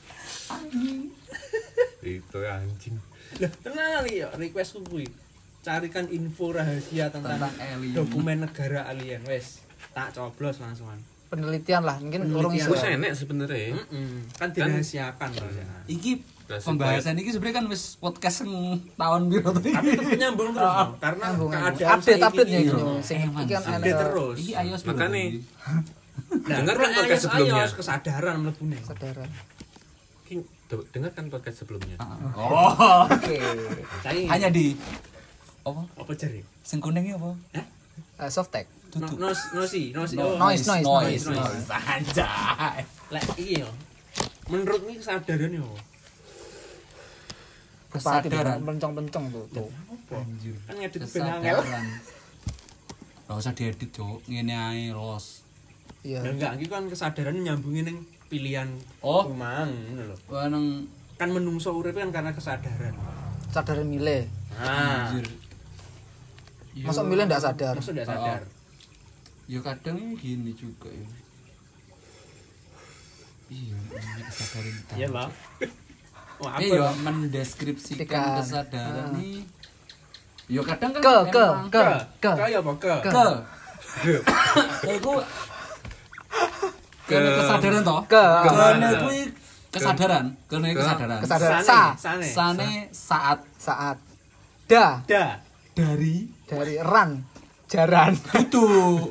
Itu anjing. Lah, tenan iki yo requestku kuwi. Carikan info rahasia tentang alien. dokumen negara alien. Wes, tak coblos langsungan. Penelitian lah mungkin urung iso. Wis enek sebenarnya. Kan dirahasiakan kan. iki Klasik pembahasan iki sebenarnya kan wis podcast sing tahun piro to Tapi tetep nyambung terus no? Karena keadaan Update ya saiki iki. no. Sing iki kan Update terus. iki iOS Makane Nah, dengar kan ayo, podcast sebelumnya. ayo, kesadaran mlebune. saudara. Dengar kan podcast sebelumnya. oh oke Cai hanya di apa apa jare? sing kuning iki apa Softtek. tutup Noisi. Oh, Noise. anjay Lek iki yo. Menurut ini kesadaran yo. kesadaran pencong-pencong tuh. anjir Kan ngedit ben angel. kesadaran ora usah diedit cuk ngene ae los Iya. Lah enggak iki kan kesadaran nyambungin ning pilihan Oh. umang ngono lho. wah nang Kan menungso urip kan karena kesadaran. Sadar milih. Nah, anjir Masa milih ndak sadar. maksud ndak sadar. ya kadang gini juga ya iya ini kesadaran Iya, Bang. Wah, eh yo apa? mendeskripsikan Tekan. kesadaran nih yo kadang kan Ke. Kaya apa ke? ke iku kene kesadaran toh Ke. kene kuwi kesadaran kesadaran Kesadaran Sane. sane saat saat da dari ran jaran. itu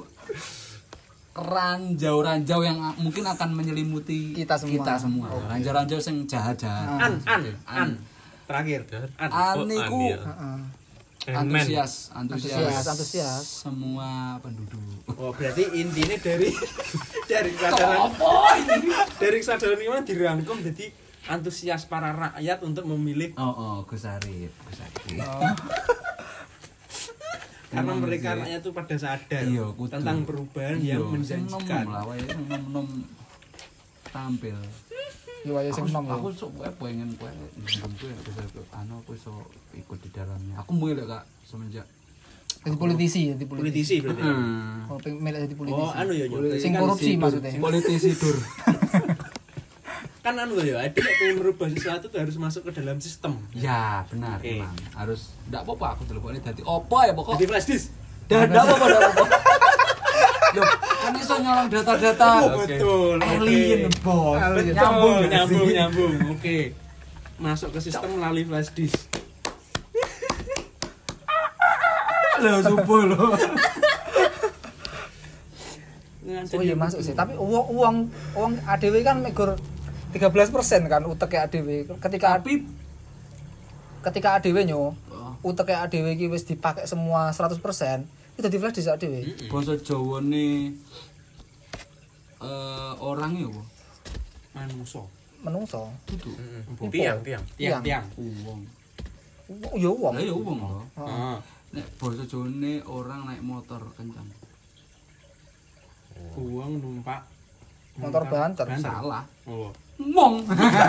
ranjau-ranjau yang mungkin akan menyelimuti Kita semua. ranjau-ranjau sing jahat-jahat An. Terakhir. Aniku ya. Ant-Man. Antusias. semua penduduk. Oh, berarti intinya dari kesadaran dari kesadaran ini dirangkum jadi antusias para rakyat untuk memilih Gus Arif. karena mereka rakyat itu pada sadar Iya, kudu. tentang perubahan yang menjanjikan. Nom lah wae nom tampil. Yo ayo sing nom. Aku sok pengen kowe bisa aku iso ikut di dalamnya. Aku mulai Kak semenjak Jadi politisi. Politisi berarti. Oh, pengen milih jadi Oh, politisi. anu ya, Sing korupsi maksudnya. politisi dur. kan anu ya, ada yang pengen merubah sesuatu tuh harus masuk ke dalam sistem. Ya, benar Oke. memang. Harus ndak apa-apa aku telepone dadi apa ya pokok. Jadi flash disk. Ndak apa-apa. Loh, kan iso nyolong data-data. Betul. Alien, bos. Alien. Nyambung. Oke. Masuk ke sistem melalui flash disk. Lah subuh lho. Oh iya masuk sih, tapi uang ADW kan megor 13% kan uteke ADW. Ketika ADW nyo, uteke ADW iki wis dipakai semua 100%, itu dadi flash disk ADW. Basa Jawane orang ya apa? Menungso. Dudu. Tiang. Uwong. Ya wong. Lah ya uwong to. Heeh. Nek basa Jawane orang naik motor kencang. Uang numpak Motor banter. Salah. Oh. Wong.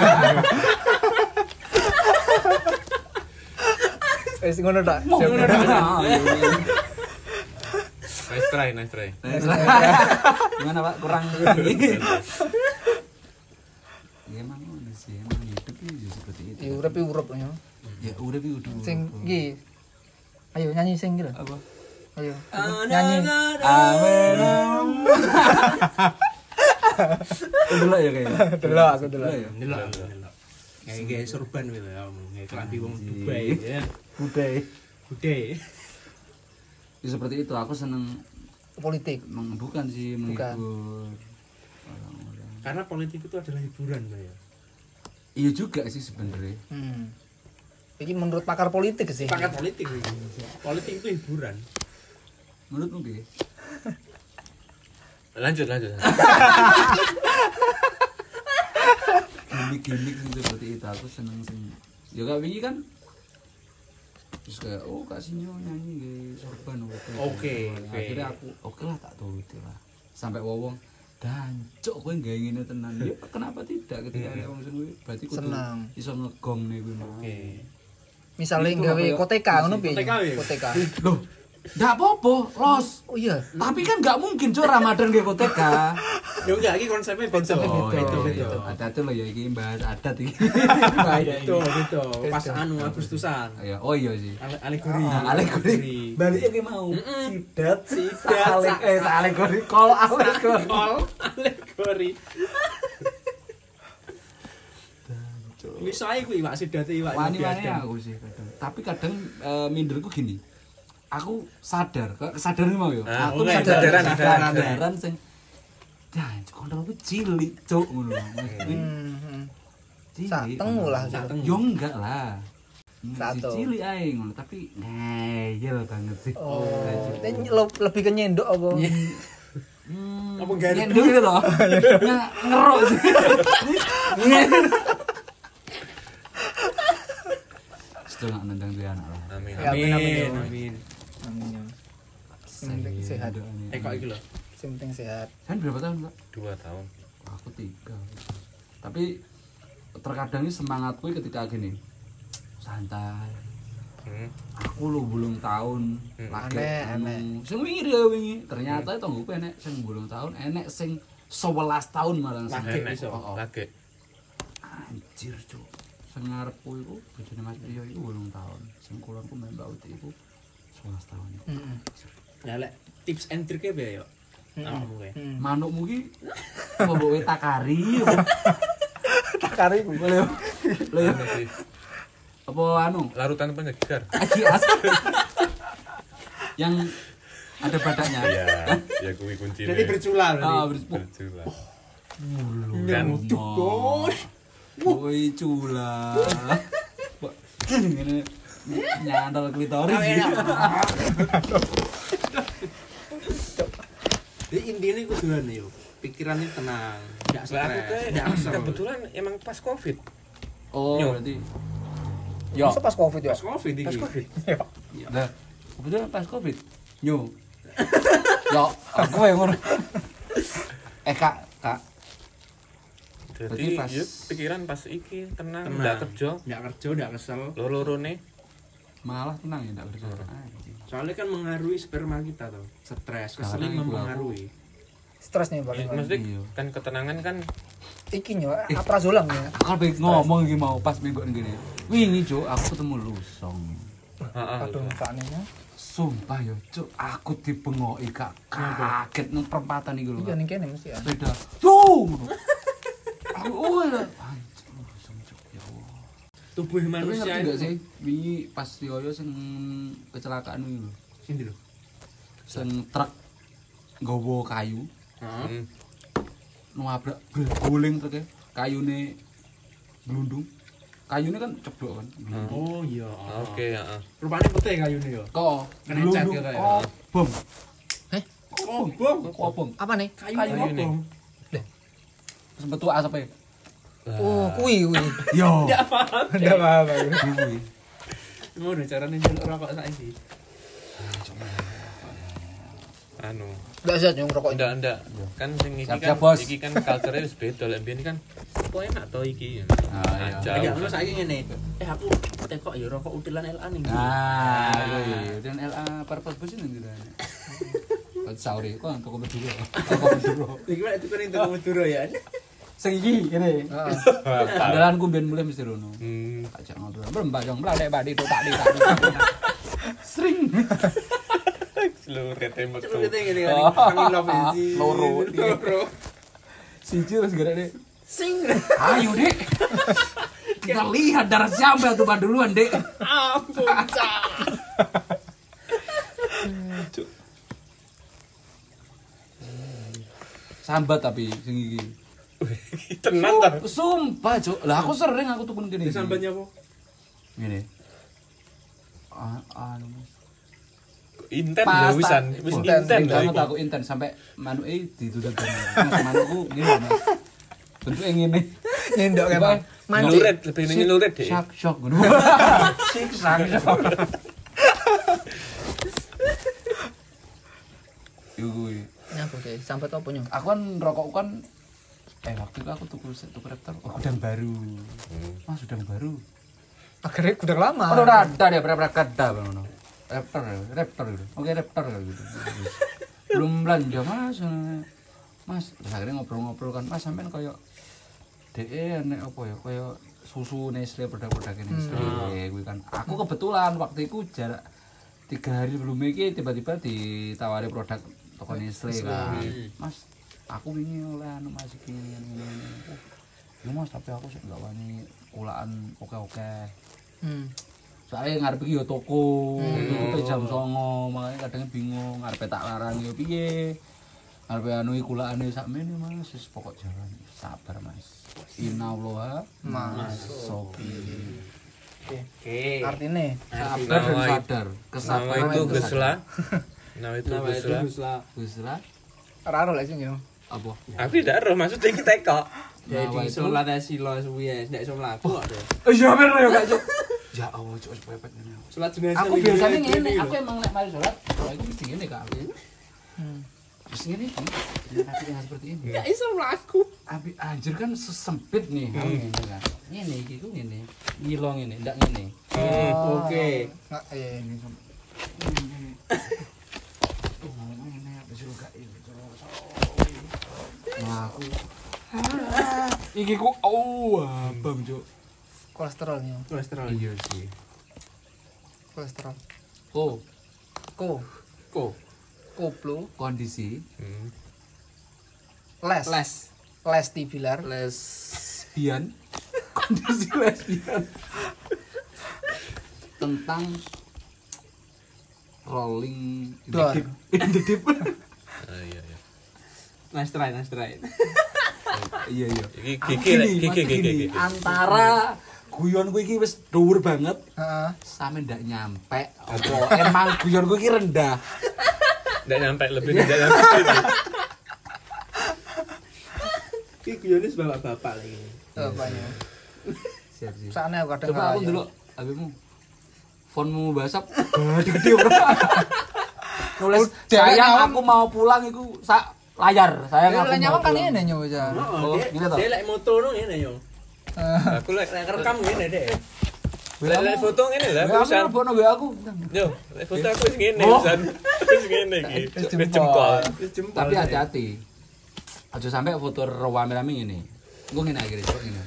Wis ngono tok. Nice try. Gimana Pak? Kurang ini. Ya emang ngono sih, emang hidup itu seperti itu. Ya urip ya. Ya urip itu. Sing iki. Ayo nyanyi sing iki lho. Apa? Ayo. Nyanyi. Amin. Delok ya kayaknya. Delok aku delok. Ya. Delok. Kayak sorban gitu ya, kayak kelambi wong Dubai ya. Budaya Budaya. Ya seperti itu, aku seneng politik. bukan sih menghibur orang-orang. Karena politik itu adalah hiburan, Mbak ya. Iya juga sih sebenarnya. Ini menurut pakar politik sih. Pakar politik ini. Politik itu hiburan. Menurutmu piye? Lanjut. Gimik-gimik sih seperti itu aku seneng sih. Ya kak wingi kan terus kayak Kak Sinyo nyanyi guys sorban Oke. Akhirnya aku oke lah tak turuti lah sampai wong dancuk kowe gawe ngene tenan. Ya kenapa tidak ketika ada wong sing berarti kudu Senang. iso ngegong nih kuwi. Oke. Misalnya Itu gawe apa ya? koteka ngono piye? Koteka ya? Koteka. Loh, ndak apa-apa, los. Oh iya. Tapi kan nggak mungkin cuk Ramadan ge koteka. Ya enggak, ini konsepnya beda. Itu. Ada tuh loh ya iki bahas adat iki. Itu. Pas anu Agustusan. Ya, oh iya sih. Alegori. Alegori. Baliknya ki mau. Sidat. Alegori. Kol alegori. Alegori. Ini saya gue iwak sidat iwak. Wani-wani aku sih kadang. Tapi kadang minderku gini. Aku sadar, kesadaran mau ya. Aku oke, kesadaran sing kontrol ku cilik cuk ngono. Sateng lah. Yo enggak lah. Satu. Cilik ae ngono, tapi ngeyel banget sih. Oh. Lebih ke nyendok apa? Apa garis? Nyendok gitu loh. Ngerok sih. Setelah nendang dia anak lah. Amin. Amin. Penting sehat. Kok iki lho. Yang penting sehat. Kan berapa tahun, Pak? 2 tahun. Aku 3. Tapi terkadang ini semangatku ketika gini. Santai. Aku lu belum tahun lagi Aneh. sing wingi ya wingi. Ternyata tonggoku enek sing belum tahun, enek sing 11 tahun malah sing. Lagi. Anjir, Cuk. Sing ngarepku iku bojone Mas Priyo iku 8 tahun. Sing kulonku Mbak Uti iku 11 tahun. Ya lek tips and trick e piye yo? Awakmu kowe. Manukmu ki apa mbok takari? Takari ku. Lho. Apa anu? Larutan penyegar. Aji as. Yang ada badaknya. Iya, ya kuwi kuncinya. Jadi bercula berarti. Bercula. Kan bos. Woi cula. Ngene nyandal klitoris. Jadi intinya kuduan yo. Pikirannya tenang, enggak stres. Kebetulan emang pas Covid. Oh, berarti yo. Masa pas Covid ya? Pas Covid iki. Pas Covid. Lah, kebetulan pas Covid. Yo. Yo, aku yang ngono. Kak. Jadi pas pikiran pas iki tenang, enggak kerja, enggak kesel. loro-lorone malah tenang ya enggak kerja. Soalnya kan mengaruhi sperma kita tuh. Stres, kesel mempengaruhi. Stres nih paling. Maksudnya kan ketenangan kan Iki nyo, aprazolam ya. Aku pengen ngomong iki mau pas minggu ngene. Wingi, Cuk, aku ketemu Lusong. Aduh, sakne ya. Sumpah yo, Cuk, aku dibengoki Kak. Kaget nang perempatan iki lho. Iya ning kene mesti ya. Sepeda. Cung. Aku anjir, Lusong, Cuk. Ya Allah. Tubuh Tapi manusia ngerti gak itu sih, wingi pas Yoyo sing kecelakaan iki lho. sini lho. Sing truk nggawa kayu, Heeh. nabrak guling truk e. kayune glundung. Kayune kan ceblok kan. Oh iya. Oke, heeh. Rupane putih kayune ya. Kok Kena cat gitu ya. Oh, bom. Bom. Kok bom. Apa nih? Kayu nih. bom. Sempet tuh asapnya. Oh, kuwi. Yo. Ndak paham. Ndak apa-apa. Kuwi. Ngono carane njaluk rokok saiki. Anu. Ndak sehat yang rokok. Ndak. Kan sing iki Siap-siap, kan Bos. iki kan culture-e wis beda. Lek mbiyen kan kok enak to iki. Ah, iya. Ya ngono saiki ngene. Aku tekok ya rokok utilan LA ning. Nah, kuwi. Dan LA purpose bus ini gitu. Sauri kok toko Madura. Toko Madura. Iki mek tuku ning toko Madura ya. Sing iki ngene. Heeh. Andalanku ben mulai mesti rono. Ajak ngobrol. Brembak jong bladek badi totak di. Sering. Luret metu. Terus kita ngene kan. Kami love sih. Loro. Siji wis gara-gara sing. Ayo, Dek. Kita lihat darah siapa tuh duluan, Dek. Ampun, Cak. Sambat tapi sing iki. Tenan ta? Sumpah, Cuk. Lah aku sering aku tuku kene. Sambatnya apa? Ngene. Anu. Inten ya wisan. Wis inten lah banget iku. aku inten sampai manuke diduduk Mas manukku ngene Mas. Bentuke ngene. Nyendok kayak Bang. Ngeluret, lebih ngeluret deh. Shock ngono. Siksa. Yo kuwi. Nyapa deh, sampai apa nyong? Aku kan rokokku kan waktu itu aku tuku Raptor, gudang baru. Mas gudang baru. Akhirnya udah lama. Oh, rada dia berapa kada ngono. Raptor gitu. Oke, Raptor gitu. Belum belanja Mas. Mas, terus akhirnya ngobrol-ngobrol kan, Mas sampean koyo DE nek apa ya, koyo susu Nestle produk-produk Nestle kuwi kan. Aku kebetulan waktu itu jarak 3 hari sebelum iki tiba-tiba ditawari produk toko Nestle kan. Mas, aku wingi oleh anu Mas iki ngene. Ya Mas, tapi aku sik enggak wani kulaan oke-oke. Soalnya ngarep iki ya toko, tutupe jam 09.00, makanya kadang bingung ngarepe tak larani ya piye. Ngarepe anu iki kulaane sakmene Mas, wis pokok jalan. Sabar Mas. Innallaha Sopi. Oke. Artinya Sabar dan sadar. Nama Kesabaran itu dan Gusla. sadar. Nama itu Nama itu Gusla. Gusla raro lah sih nyong. apa? Aku tidak roh maksudnya kita kok. Jadi sholat silo suwi ya, nek sholat aku kok. Iya bener ya Kak Cuk. Ya Allah Cuk pepet ngene. Sholat jenazah. Aku biasanya ngene, aku emang nek mari salat, kalau itu mesti ngene Kak. Terus ngene iki, dengan hati yang seperti ini. Ya iso mlaku. Abi anjir kan sesempit nih, ngene kan. Ngene iki ku ngene. Ngilo ngene, ndak ngene. Oke. Enggak Ini sampe. Ngene apa sih gak ini. Nah, aku iki ku abang Cuk. kolesterolnya. Kolesterol. Iya sih. Kolesterol. Oh, Ko. Koplo, kondisi les tibilar, lesbian. Kondisi lesbian. Tentang rolling Door. in the deep. Iya. Nice try. Iya. Iki Gini, antara guyon gue iki wis dhuwur banget heeh. sampe ndak nyampe apa emang guyon gue iki rendah. Ndak nyampe lebih tidak nyampe. Iki guyone bapak-bapak lagi. Bapaknya. Siap. Sakne aku kadang. Coba aku dulu abimu. Fonmu basap gede-gede ora. Nulis sayang aku mau pulang iku sak layar. Sayang aku. Lah nyawang kan pulang. ngene nyo aja. Oh, ngene to. Dia lek moto no ngene yo. Aku lek Rekam ngene deh. lek foto ngene lah Aku pisan. nelfon aku. Yo, lek foto aku wis ngene pisan. Wis ngene iki. Wis jempol. Tapi hati-hati. Aja sampai foto rame-rame ngene. Engko ngene akhirnya kok ngene.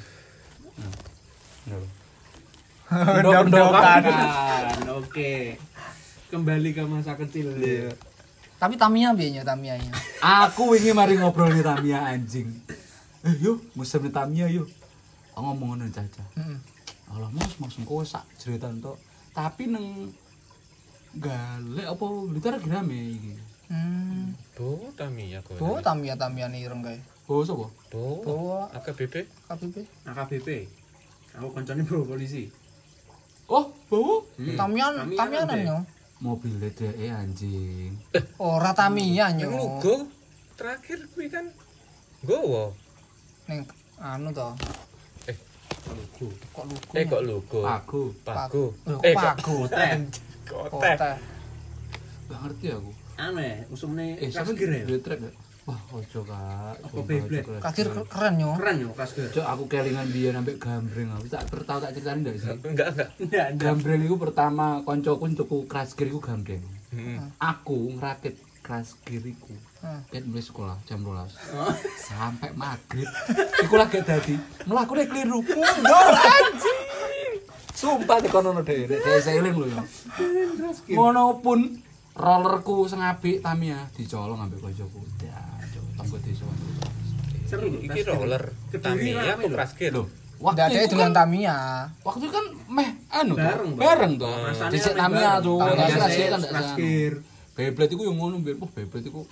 Ndok-ndokan. Oke. Kembali ke masa kecil. Tapi Tamiya piye Tamiyanya? Aku wingi mari ngobrol nih Tamiya anjing. Yuk, musim nih Tamiya yuk. Aku ngomong ngono Caca. Heeh. Allah mas engko sak jeritan tok. Tapi neng galek apa Blitar rame iki. Bo Tamiya kok. Tuh Tamiya ireng kae. Bawa sapa? Bawa AKBP. AKBP. Aku kancane bro polisi. Oh, bawa Tamianan yo. mobil dheke anjing. Ora Tamiya yo. Lugo terakhir kuwi kan gowo. Ning anu to. Lugo. Kok lugu? Kok lugo? Pago. Pago. Kote. Gak ngerti aku. Aneh, usumne Sampe Kasgir ya. trek gak? Wah, ojo Kak. Apa Beyblade? Kasir keren yo. Keren yo Kasgir. Cok, aku kelingan biyen ambek gambreng aku. Tak tau tak critani ndak sih? Enggak. Gambreng iku pertama koncoku tuku Crash Gear iku gambreng. Aku ngerakit Crash Gear iku. Ket mulai sekolah jam 12. Sampai maghrib. Iku lagi dadi mlakune kliru. Mundur anjing. Sumpah dikono dhek. Dhek seling lho yo. Ngono pun rollerku sing apik Tamiya dicolong ambek koncoku. Tanggo desa. Seru Iki roller Tamiya apa Crash Gear lho. Waktu itu dengan Tamiya. Waktu itu kan meh anu bareng to. Rasanya Dhisik Tamiya tuh. Crash Gear. Beyblade iku yo ngono mbek. Beyblade iku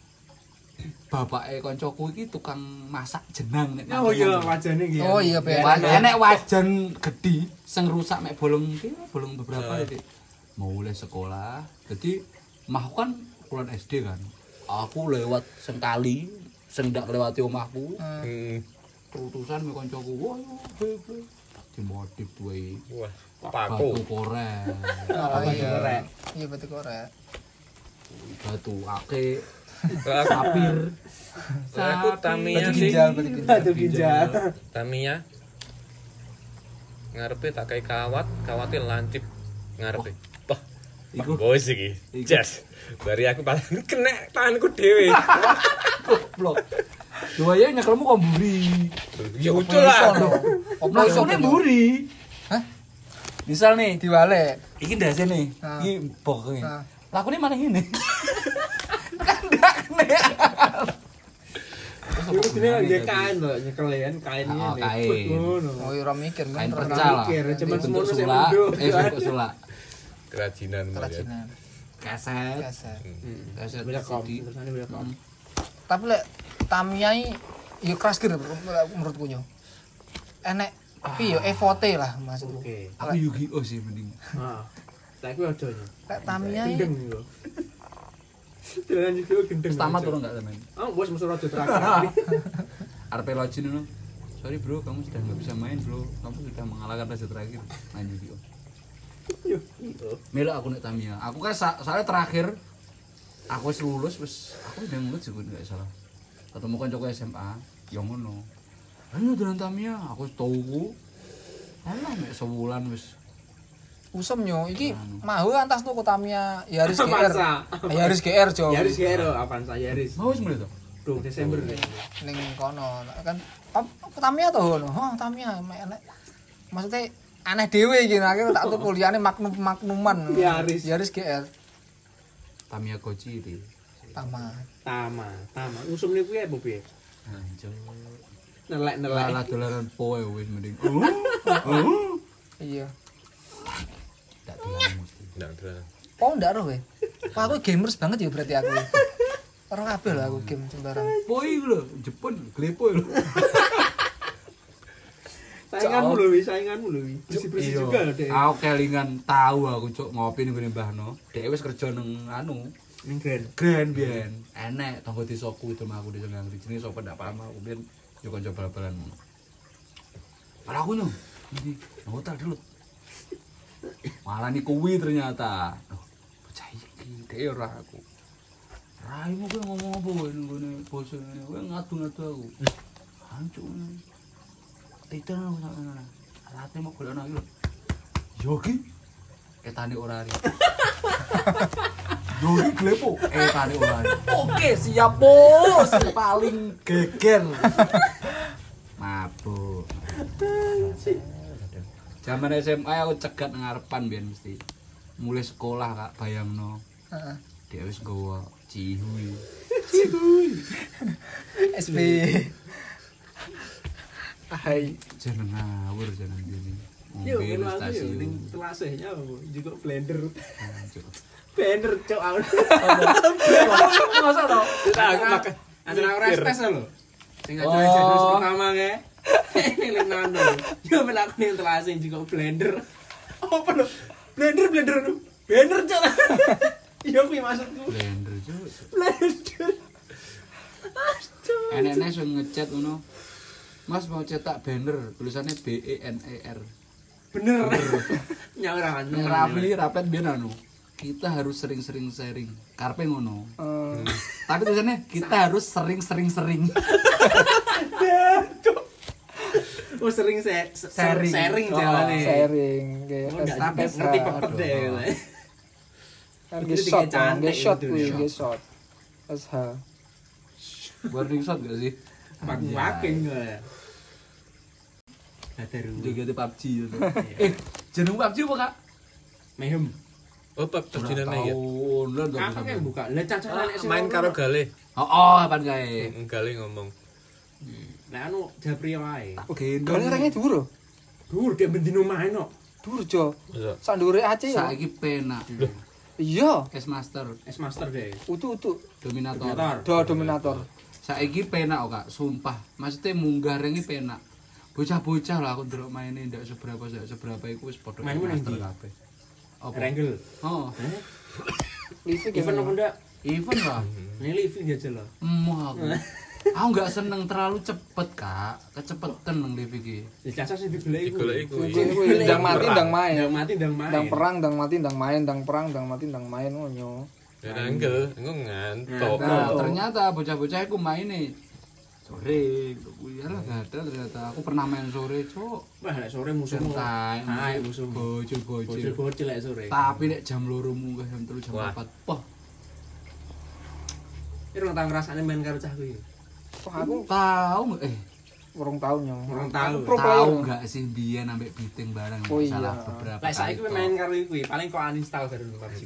bapake koncoku iki tukang masak jenang nek. Oh iya wajane iki. Oh iya Enek wajan gedhi sing rusak mek bolong iki, bolong beberapa iki. Mau mulai sekolah. Jadi mah kan kulon SD kan. Aku lewat sing kali, sing ndak nglewati omahku. Terutusan mek koncoku. Wah, Beyblade. Dimodif duwe. Wah, Batu Pago. korek. Oh iya. Iya batu korek. Batu ake. Sapir. Aku Tamiya sih. Batu ginjal. Tamiya. Ngarepe tak kayak kawate lancip ngarepe. Wah, Iku bos iki. Jas. Bari aku paling kena tanganku dhewe. goblok. Dua ya nyekelmu kok mburi. Ya ucul lah. Opo iso Langsungnya mburi. Hah? Misal nih, diwale. iki ndase nih. Ah. Iki boke. Ah. Lakune mana ini? Kan ndak kena. Iku jenenge nggih kain lho, nyekelen kainnya Oh, nih. kain. Ngono. Oh iya ora mikir kan. Kain Ora perca lah. mikir, cuman Bentuk semono sing sulak. mundur. Bentuk sulak. Kerajinan Mbak. kerajinan. Kaset. Biasa. Kaset Welcome. CD. Tersane welcome. Tapi lek Tamiya yo Crash Gear menurutku yo. Enek tapi yo Evote lah maksudku. Oke. Aku Yu-Gi-Oh sih mending. Nah. Lah iku aja yo. Lek Tamiya Gendeng yo. Jalan juga gendeng. Tamat turun enggak teman? Oh, bos musuh raja terakhir. RP Login itu. Sorry bro, kamu sudah nggak bisa main bro. Kamu sudah mengalahkan raja terakhir. Main Yu-Gi-Oh. Mila aku nek Tamiya. Aku kan soalnya terakhir aku wis lulus wis aku udah lulus juga enggak salah. Ketemu kancaku SMA, yang ngono. Ayo dolan Tamiya, aku tuku. Alah mek sebulan wis. usum yo iki mau antas tuku Tamiya Yaris GR. Yaris GR jo. Yaris GR Avanza Yaris. Mau wis mulai to? 2 Desember Ning kono kan Tamiya to ngono. Oh Tamiya enek. Maksudnya aneh dhewe iki akhirnya tak tuku liyane maknuman. Yaris GR. Tamiya Goji iki. Tama. Usum niku ya piye? Anjir. Nelek. Lah dolaran poe wis mending. Iya. Tak dolan mesti. Ndak dolan. Oh ndak roh kowe. Wah aku gamers banget ya berarti aku. Ora kabeh lho aku game sembarang. Poe iku lho, Jepun glepo lho. Sainganmu lho wi. Bersih-bersih juga lho, Dek. Aku kelingan tahu aku cuk ngopi ning gone Mbahno. Dek wis kerja nang anu, Ning Grand. Grand biyen. Enek tanggo desaku itu mah aku desa Ngangri. Jenenge sapa ndak paham aku biyen yo kanca bal-balan. Malah aku nyo. Iki hotel dulu. Malah ni kuwi ternyata. Oh, bocah iki dek ora aku. Raimu kowe ngomong apa kowe ngene basa ngene. Kowe ngadu-ngadu aku. Hancur. Tidak aku sama Rate mau golek ana iki lho. Yogi etane ora ari. Yogi glepo etane ora ari. Oke, siap bos. Paling geger. Mabuk. Zaman SMA aku cegat ngarepan biyen mesti. Mulai sekolah Kak, bayangno. Heeh. Dia wis nggawa cihui. SB. Hai. Jeneng ngawur jeneng gini. Yo, Mobil melu aku yo stasiun. ning kelasnya apa? Juga blender. Hancur. Blender cok aku. Masa to? Aku makan. Antara ora spesial lho. Sing aja terus pertama ge. Ini Nano. Yo men aku ning telasing juga blender. Apa lho? Blender banner cok. Iya kuwi maksudku. Blender cuk. Blender. Enek-enek sing ngecat ngono. Mas mau cetak banner tulisannya BENER. Bener. Nyawaran. Yang Rafli rapet biyen anu. Kita harus sering-sering sharing. Karpe ngono. Tapi tulisannya kita harus sering-sering. Oh sering sharing jawane. Sharing. Tapi ngerti pepet deh. Kan shot. SH. Warning shot gak sih? Makin gue. Daru. Juga di PUBG gitu. Jeneng PUBG apa Kak? Mehem. Oh, PUBG nene ya. Apa kan buka? Lah cacaran Main karo Gale. Oh, apaan kae? Gale ngomong. Nah anu Japri wae. Gale range dhuwur. Dhuwur dia bendino main kok. Dhuwur jo. Iya. Sak dhuwure Aceh ya. Saiki penak. Iya. S Master, S-Master deh. Utu. Dominator. Dominator. Saiki penak kok Kak, sumpah. Maksudnya munggah range penak. Bocah-bocah lah aku ndelok maine ndak seberapa iku wis padha Main meneh master ndi? kabeh. Apa? Wrangle. Oh, Live Event apa ndak? event lah. Ini living aja lah. Emuh aku. Aku enggak seneng terlalu cepet, Kak. Kecepetan nang live iki. Ya caca sih digoleki. Digoleki kuwi. Kuwi ndang mati ndang main. Ndang mati ndang main. Ndang perang ndang mati ndang main, ndang perang ndang mati ndang main ngono. Ya Rangel, engko ngantuk. Nah, ternyata bocah-bocah iku maine sore. Kuwi lah gak ada ternyata. Aku pernah main sore, Cuk. Wah, lek sore musuhmu. Santai. Hai musuh. Bocil-bocil. Bocil-bocil lek sore. Tapi nek jam 2 munggah jam 3 jam Wah. 4. Wah, Irung tau ngrasane main karo cah kuwi. Aku tahu urung tau nyo. Urung tau. Pro player. tahu enggak sih biyen ambek biting bareng Oh iya. salah beberapa Lek saiki kali main toh. karo kuwi, paling kok uninstall baru PUBG.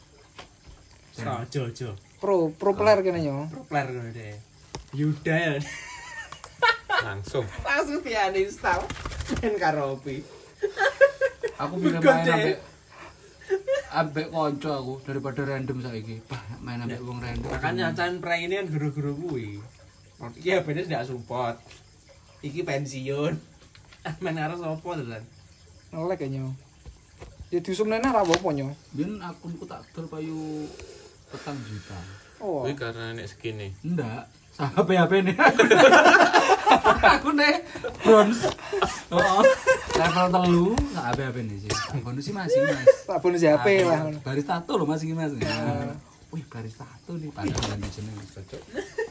Ojo. Pro player kene nyo. Pro player ngono deh. Yuda ya. Langsung. Langsung di uninstall. Main karo Opi. Aku pilih main ambek kanca aku daripada random saiki. Bah, main ambek wong random. Makanya can prank ini kan guru-guru kuwi. Iki HP-ne ndak support. Iki pensiun. Main karo sapa tenan? Ngelek nyo. Ya diusum nene ra apa-apa nyo. Biyen akunku tak dol payu 4 juta. Oh. Kuwi karena nek segini. Enggak, sama HP nih. Aku nih bronze. Oh, level 3 sak HP nih sih. Bonus sih masih Mas. Tak bonus HP lah. Baris tato loh masih Mas. Wih, baris tato nih padahal ganti jeneng cocok.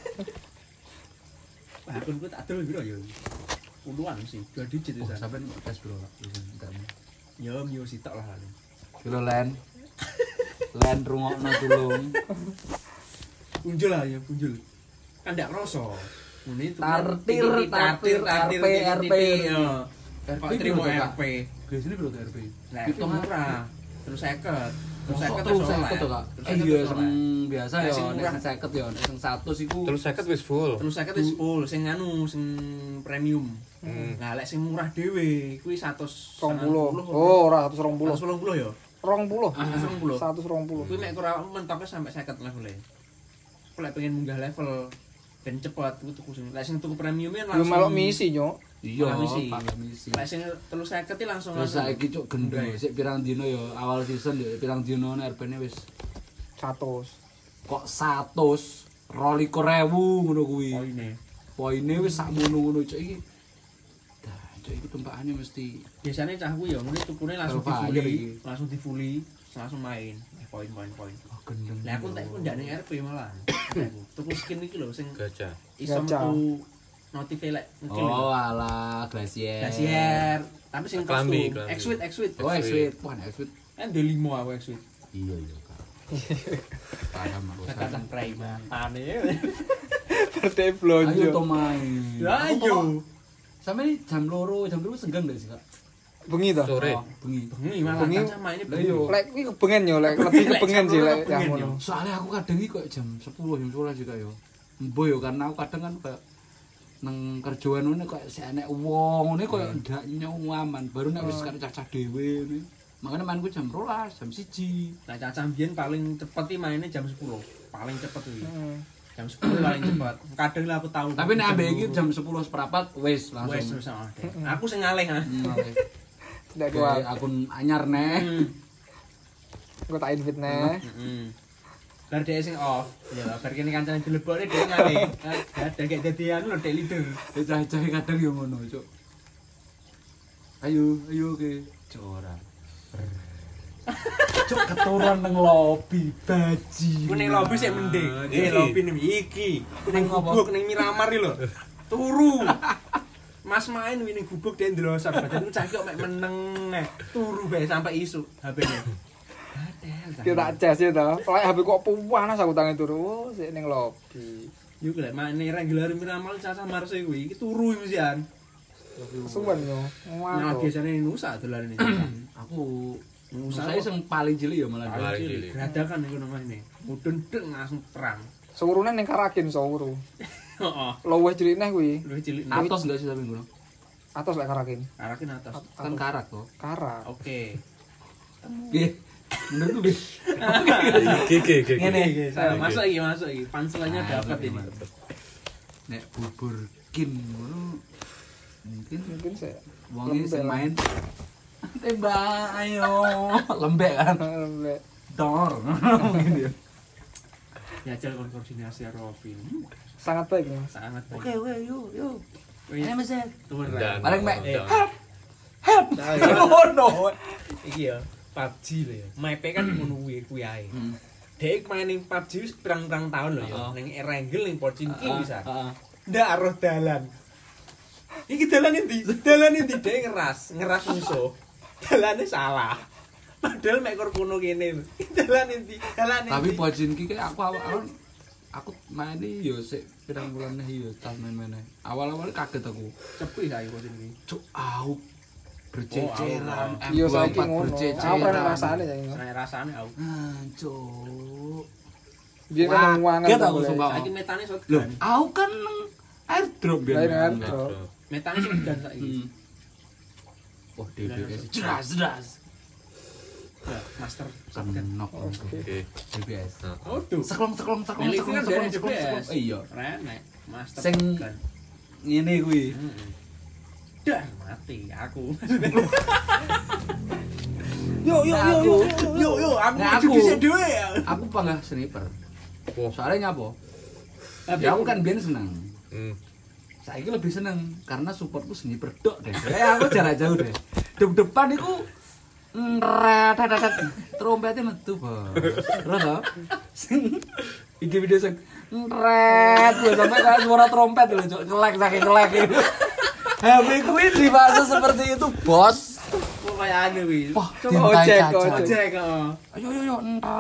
Wah, akunku tak dol piro ya? Puluhan sih, 2 digit Oh, itu. sampean tes bro. Enggak. Ya mio sitok lah. Kilo len. Len rungokno tulung. Punjul lah ya, punjul. Kan ndak kroso. Ngene itu Tartir, RP. Kok terima RP. Biasanya bro RP. Lah itu murah. Terus 50. Terus 50 terus terus 50 tuh Kak. Iya, sing biasa ya, nek 50 ya, nek sing 100 iku. Terus 50 wis full. Terus 50 wis full, sing anu sing premium. Nah, lek sing murah dhewe kuwi 120. 20. Oh, ora 120. 120 ya? 20. 120. 120. Kuwi nek ora mentoknya sampai 50 level e. Lek pengen munggah level ben cepet kuwi tuku sing. Lek sing tuku premiumnya Yo langsung melok misi nyo. Iya, misi. Pak misi. Lek sing 350 langsung Terus saiki cuk gendho, sik pirang dino ya awal season ya pirang dino RP-ne wis 100. kok 100 22.000 ngono kuwi. poine. Poine wis sak ngono-ngono cuk iki. Dah, cuk iki tumpakane mesti Biasanya cah kuwi ya ngene tukune langsung Survivor di-fully, iki. langsung main. Poin. oh gendeng. Lah aku entek ndak ning RP malah. Tuku skin iki lho sing Gajah. iso Gacha. metu notif lek ngekill. Oh alah glacier. Glacier. Tapi sing Klambi, kostum klambi. X-Suite. Oh, sweet. Wah, sweet. Kan de 5 aku X-Suite. Iya iya Kak. Paham aku. Katakan prima. Ane. Partai Ayo blonjo. to main. Ayo. Sampe jam 2 senggang gak sih Kak? Bengi to. Sore. Oh, bengi. Bengi malah Bengi. kan sama ini Lah iya. Lek kuwi kebengen yo, lek lebih kebengen sih lek Kebengen, yang yo. ngono. Soalnya aku kadang iki kok jam 10 jam 11 juga yo. Mbo yo karena aku kadang kan kayak nang kerjaan ngene kok sik enek wong ngene kok ndak nyaman. Baru nek wis karo cacah dhewe ngene. Makanya mainku jam 12, jam 1. Nah cacah mbiyen paling cepet iki mainnya jam 10. Paling cepet kuwi. Jam 10 paling cepat. Kadang lah aku tahu. Tapi nek ambek iki jam 10.04 wis langsung. Wes terus aku sing ngalih ha. Ndak Oke, akun anyar neh. Engko tak invite neh. Bar dhek sing off. Ya, bar kene kancane dilebokne dhek ngalih. Ada kayak dadi anu lho dhek leader. Cah-cah kadang yo ngono, Cuk. Ayo ke Cora. Cuk keturunan nang lobi baji. Ku ning lobby sik mending. Lobby ning iki. Ning gubuk ning Miramar iki lho. Turu. Mas main winning gubuk dhek ndelosor. Badan cah iki kok mek meneng. Turu bae sampai isuk HP-ne. Ki tak cas ya to. Lek HP kok panas aku tangi turu sik ning lobby. Yo lek main regular Miramar cah Marse kuwi iki turu misian. Suwen yo. Nah, biasane nusa dolane. Aku nusa saya sing paling cilik ya malah. Paling cilik. Gradakan iku namane. Mudun deng langsung perang. Sewurune ning Karakin sewuru. Heeh. Luwih cilik neh kuwi. Luwih cilik. Atos enggak sih tapi ngono? Atos lek Karakin. Arakin atas. Kan karak kok. Karak. Oke. Nggih. Bener tuh, Nggih. Oke. Ngene iki, masuk iki. Panselannya dapat ini. Nek bubur kin ngono mungkin sih. wong sing main tembak ayo lembek kan Lembek. dor gitu ya. Jajal koordinasi Arofin. Sangat baik ya. Sangat baik. Oke yuk. Ini meset. turun. Paling mek Help. oh no. Iki ya, PUBG lho ya. Map kan ngono kuwi ae. Dek main ning PUBG wis pirang-pirang tahun lho ya. Ning Erangel ning Pochinki bisa. Ndak aruh dalan. Iki dalan endi? Dalan endi dek ngeras musuh. Dalane salah. Padahal mek kur kono kene. Dalan endi? Tapi Pochinki kayak aku main yo sik pirang bulan yo tas main-main. Awal-awal kaget aku. Cepet saiki Pochinki. Cuk au berceceran. Yo saiki ngono. berceceran. Aku pernah rasane saiki. Saya rasane aku. Cuk. Dia kan nguangan. Kaget aku sumpah. Saiki metane Loh, shotgun. aku kan nang airdrop biar. Airdrop. Metane shotgun saiki. Oh, DBS. Jelas. Ya, master shotgun. Kenok. Oke. DBS. Waduh. Seklong. Milik kan dari DBS. Iya. Renek. Master Sing shotgun. ngene kuwi. Dah mati aku. Yo, aku bisa dhewe ya. Aku panggah sniper. Oh. Soalnya nyapa? Tapi Ya aku kan biyen seneng. Saiki lebih seneng karena supportku sniper dok deh. Aku jarak jauh deh. Depan iku trompetnya metu, Bos. Terus to? Sing iki video sing sampai kayak suara trompet lho, Cuk. Kelek. HP kuwi di fase seperti itu, Bos. kok kayak anu kuwi. Wah, Coba ojek. Ojek kok. Ayo,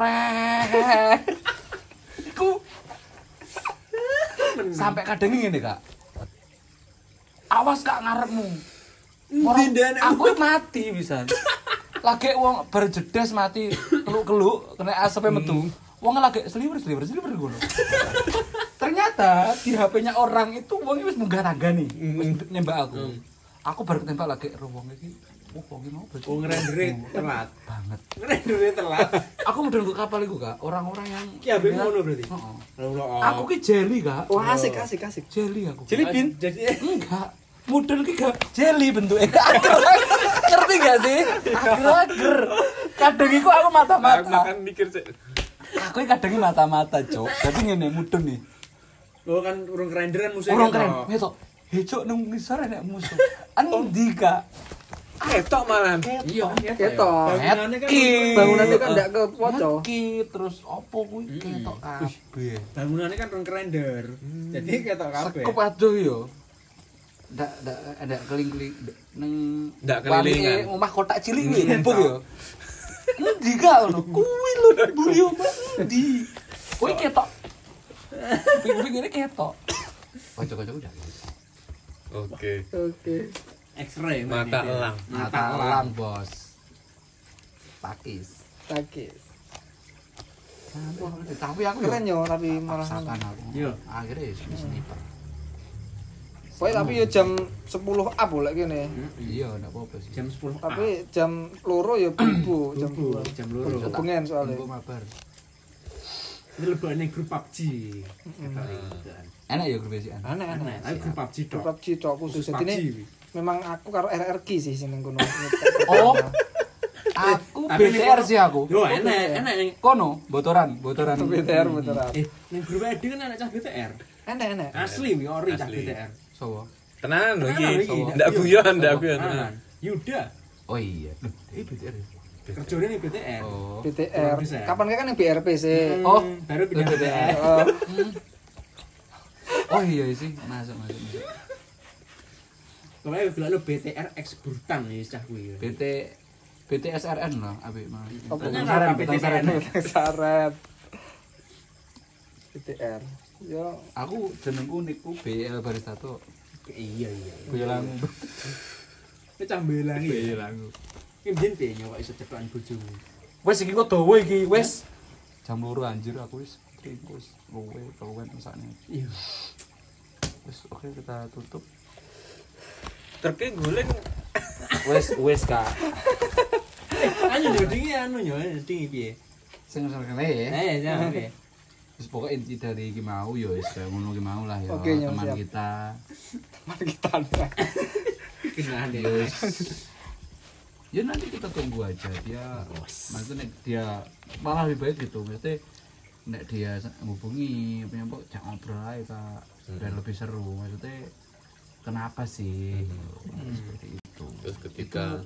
Iku sampai kadang ngene, Kak. Awas Kak ngarepmu. Aku mati bisa. Lagi wong berjedes mati keluk-keluk kena asapnya metu. Wong lagi seliwer ngono. Ternyata di HP-nya orang itu wong wis munggah tangga nih. Wis nembak aku. Aku baru tembak lagi wong iki. Oh, kok iki mau berarti. Ngerendere telat Banget. Ngerendere telat. Aku model ke kapal iku, Kak. Orang-orang yang Ki ambek ngono berarti. Heeh. Lho. Aku ki jelly, Kak. Wah, asik. Jelly aku. Jelly bean. Jadi Enggak. Model ki gak jelly bentuknya. Ngerti gak sih? Ager-ager. Kadang iku aku mata-mata. Makan mikir sih. Aku kadang mata-mata, Cuk. Dadi ngene mudun nih. lo kan urung kerenderan musuhnya. Urung keren. Wetok. Hecok nang ngisor enek musuh. Endi, Kak? Ketok malah. Iya, Ketok. Bangunannya kan ndak ke poco. Terus opo kuwi ketok kabeh. Bangunannya kan urung kerender. Jadi ketok kabeh. Sekup aduh yo. Ndak keling-keling nang Ndak kelilingan. omah kotak cilik kuwi empuk yo. Endi gak ngono? Kuwi lho buri omah endi? Kuwi ketok. Pikir-pikir ketok. Kocok-kocok udah. Oke. X-ray Mata elang. Mata elang, Bos. Pakis. Tapi aku Keren yo, tapi malah masakan aku. Yo. Akhirnya sniper. Pokoke tapi yo jam 10 up lek kene. Iya, enggak apa-apa sih. jam 10. Tapi jam 2 ya bubu, jam 2. Jam 2. Bengen soalnya. Tunggu mabar. Lebokne grup PUBG. Enak ya grup sih. Enak. Ayo grup PUBG tok. PUBG tok khusus. Jadi memang aku karo RRQ sih sing ning kono. Oh. Aku BTR sih aku. Yo enak ning Kono, botoran. BTR. Ning grup ID kan anak cah BTR. Enak. Asli ori cah BTR. Sopo? Tenan Tenan iki. iki. Ndak guyon tenan. Yuda. Oh iya. BTR. Kerjane ning BTR. Oh. BTR. Kapan kan yang BRP sih? Oh, baru pindah BTR. Oh iya sih, masuk. Pokoknya bilang lu BTR X Burtan ya cah kuwi. BTSRN lah, apik mah. Saret. BTR. Yo, Aku jenengku niku BL Barista to. Iya. Boyolangu. Wis cah belangi. Boyolangu. Iki mbiyen piye nyawa iso cekokan bojomu? Wes iki kok dawa iki, wes. Jam 2 anjir aku wis luwe mesakne. Iya. Wes oke kita tutup. Terke golek Wes Kak. Anu dingi piye? Sing ngene ya. Jangan piye. Wis pokoke inti dari iki mau ya wis kaya ngono ki mau lah ya. Oke, Teman siap. kita. Kenaan Ya wis. Ya nanti kita tunggu aja dia. Maksudnya dia malah lebih baik gitu. Maksudnya nek dia hubungi apa jangan ngobrol aja Kak. Biar lebih seru. Maksudnya kenapa sih seperti itu. terus ketika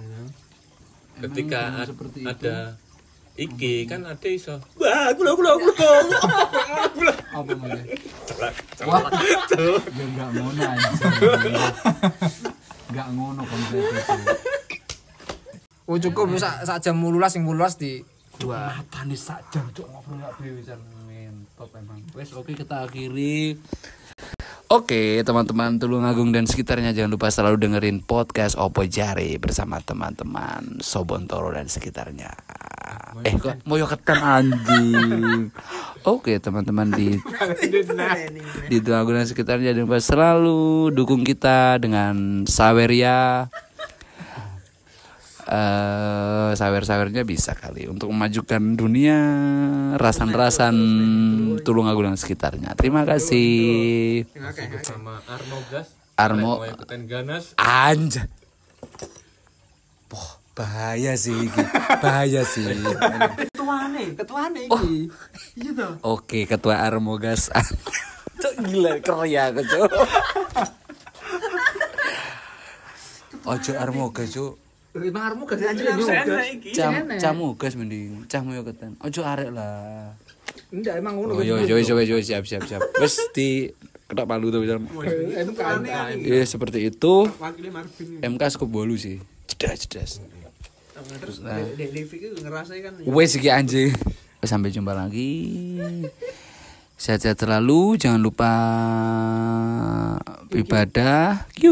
Emang seperti itu. ada iki kan ada iso. Apa namanya? Wah, ya enggak ngono anjing. Enggak ngono konsep itu. Oh cukup sak jam 18 sing 18 di gua. Matane sak jam cuk ngobrol gak dhewe jan top emang. Wes oke kita akhiri. Oke teman-teman Tulungagung dan sekitarnya, jangan lupa selalu dengerin podcast Opo Jare bersama teman-teman Sobontoro dan sekitarnya. Kok moyo ketan anjing. Oke teman-teman di Tulungagung dan sekitarnya, jangan lupa selalu dukung kita dengan Saweria. Sawer-sawernya bisa kali untuk memajukan dunia rasan-rasan Tulungagung dan sekitarnya. Terima kasih. Bersama Armogas. Ikutan ganas. Anjay. Wah, bahaya sih. Ketuane iki. Iya toh. Oke, ketua Armogas. Cok gila kerja aku, Cok. Ojo Armogas, Cok. Emang armu gak anjir Camugas mending. Cah moyo ketan. Ojo arek lah. Enggak emang ngono. Oh yo siap. Wes di ketok palu tuh bisa. Iya seperti itu. Wakile Marvin. MK cukup bolu sih. Cedas. Terus Devi itu ngerasain kan. Wes iki anjing. Sampai jumpa lagi. Sehat-sehat selalu. Jangan lupa ibadah. Kiu.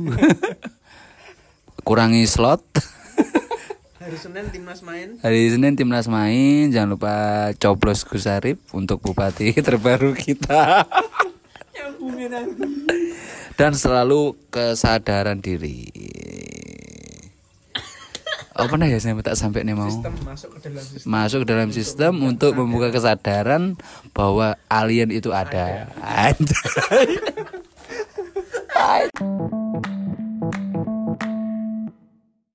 Kurangi slot. Hari Senin timnas main. Jangan lupa coblos Gus Arif untuk bupati terbaru kita. Dan selalu kesadaran diri. Apa nih ya saya tak sampai nih mau. Masuk ke dalam sistem untuk membuka kesadaran bahwa alien itu ada. Anjay.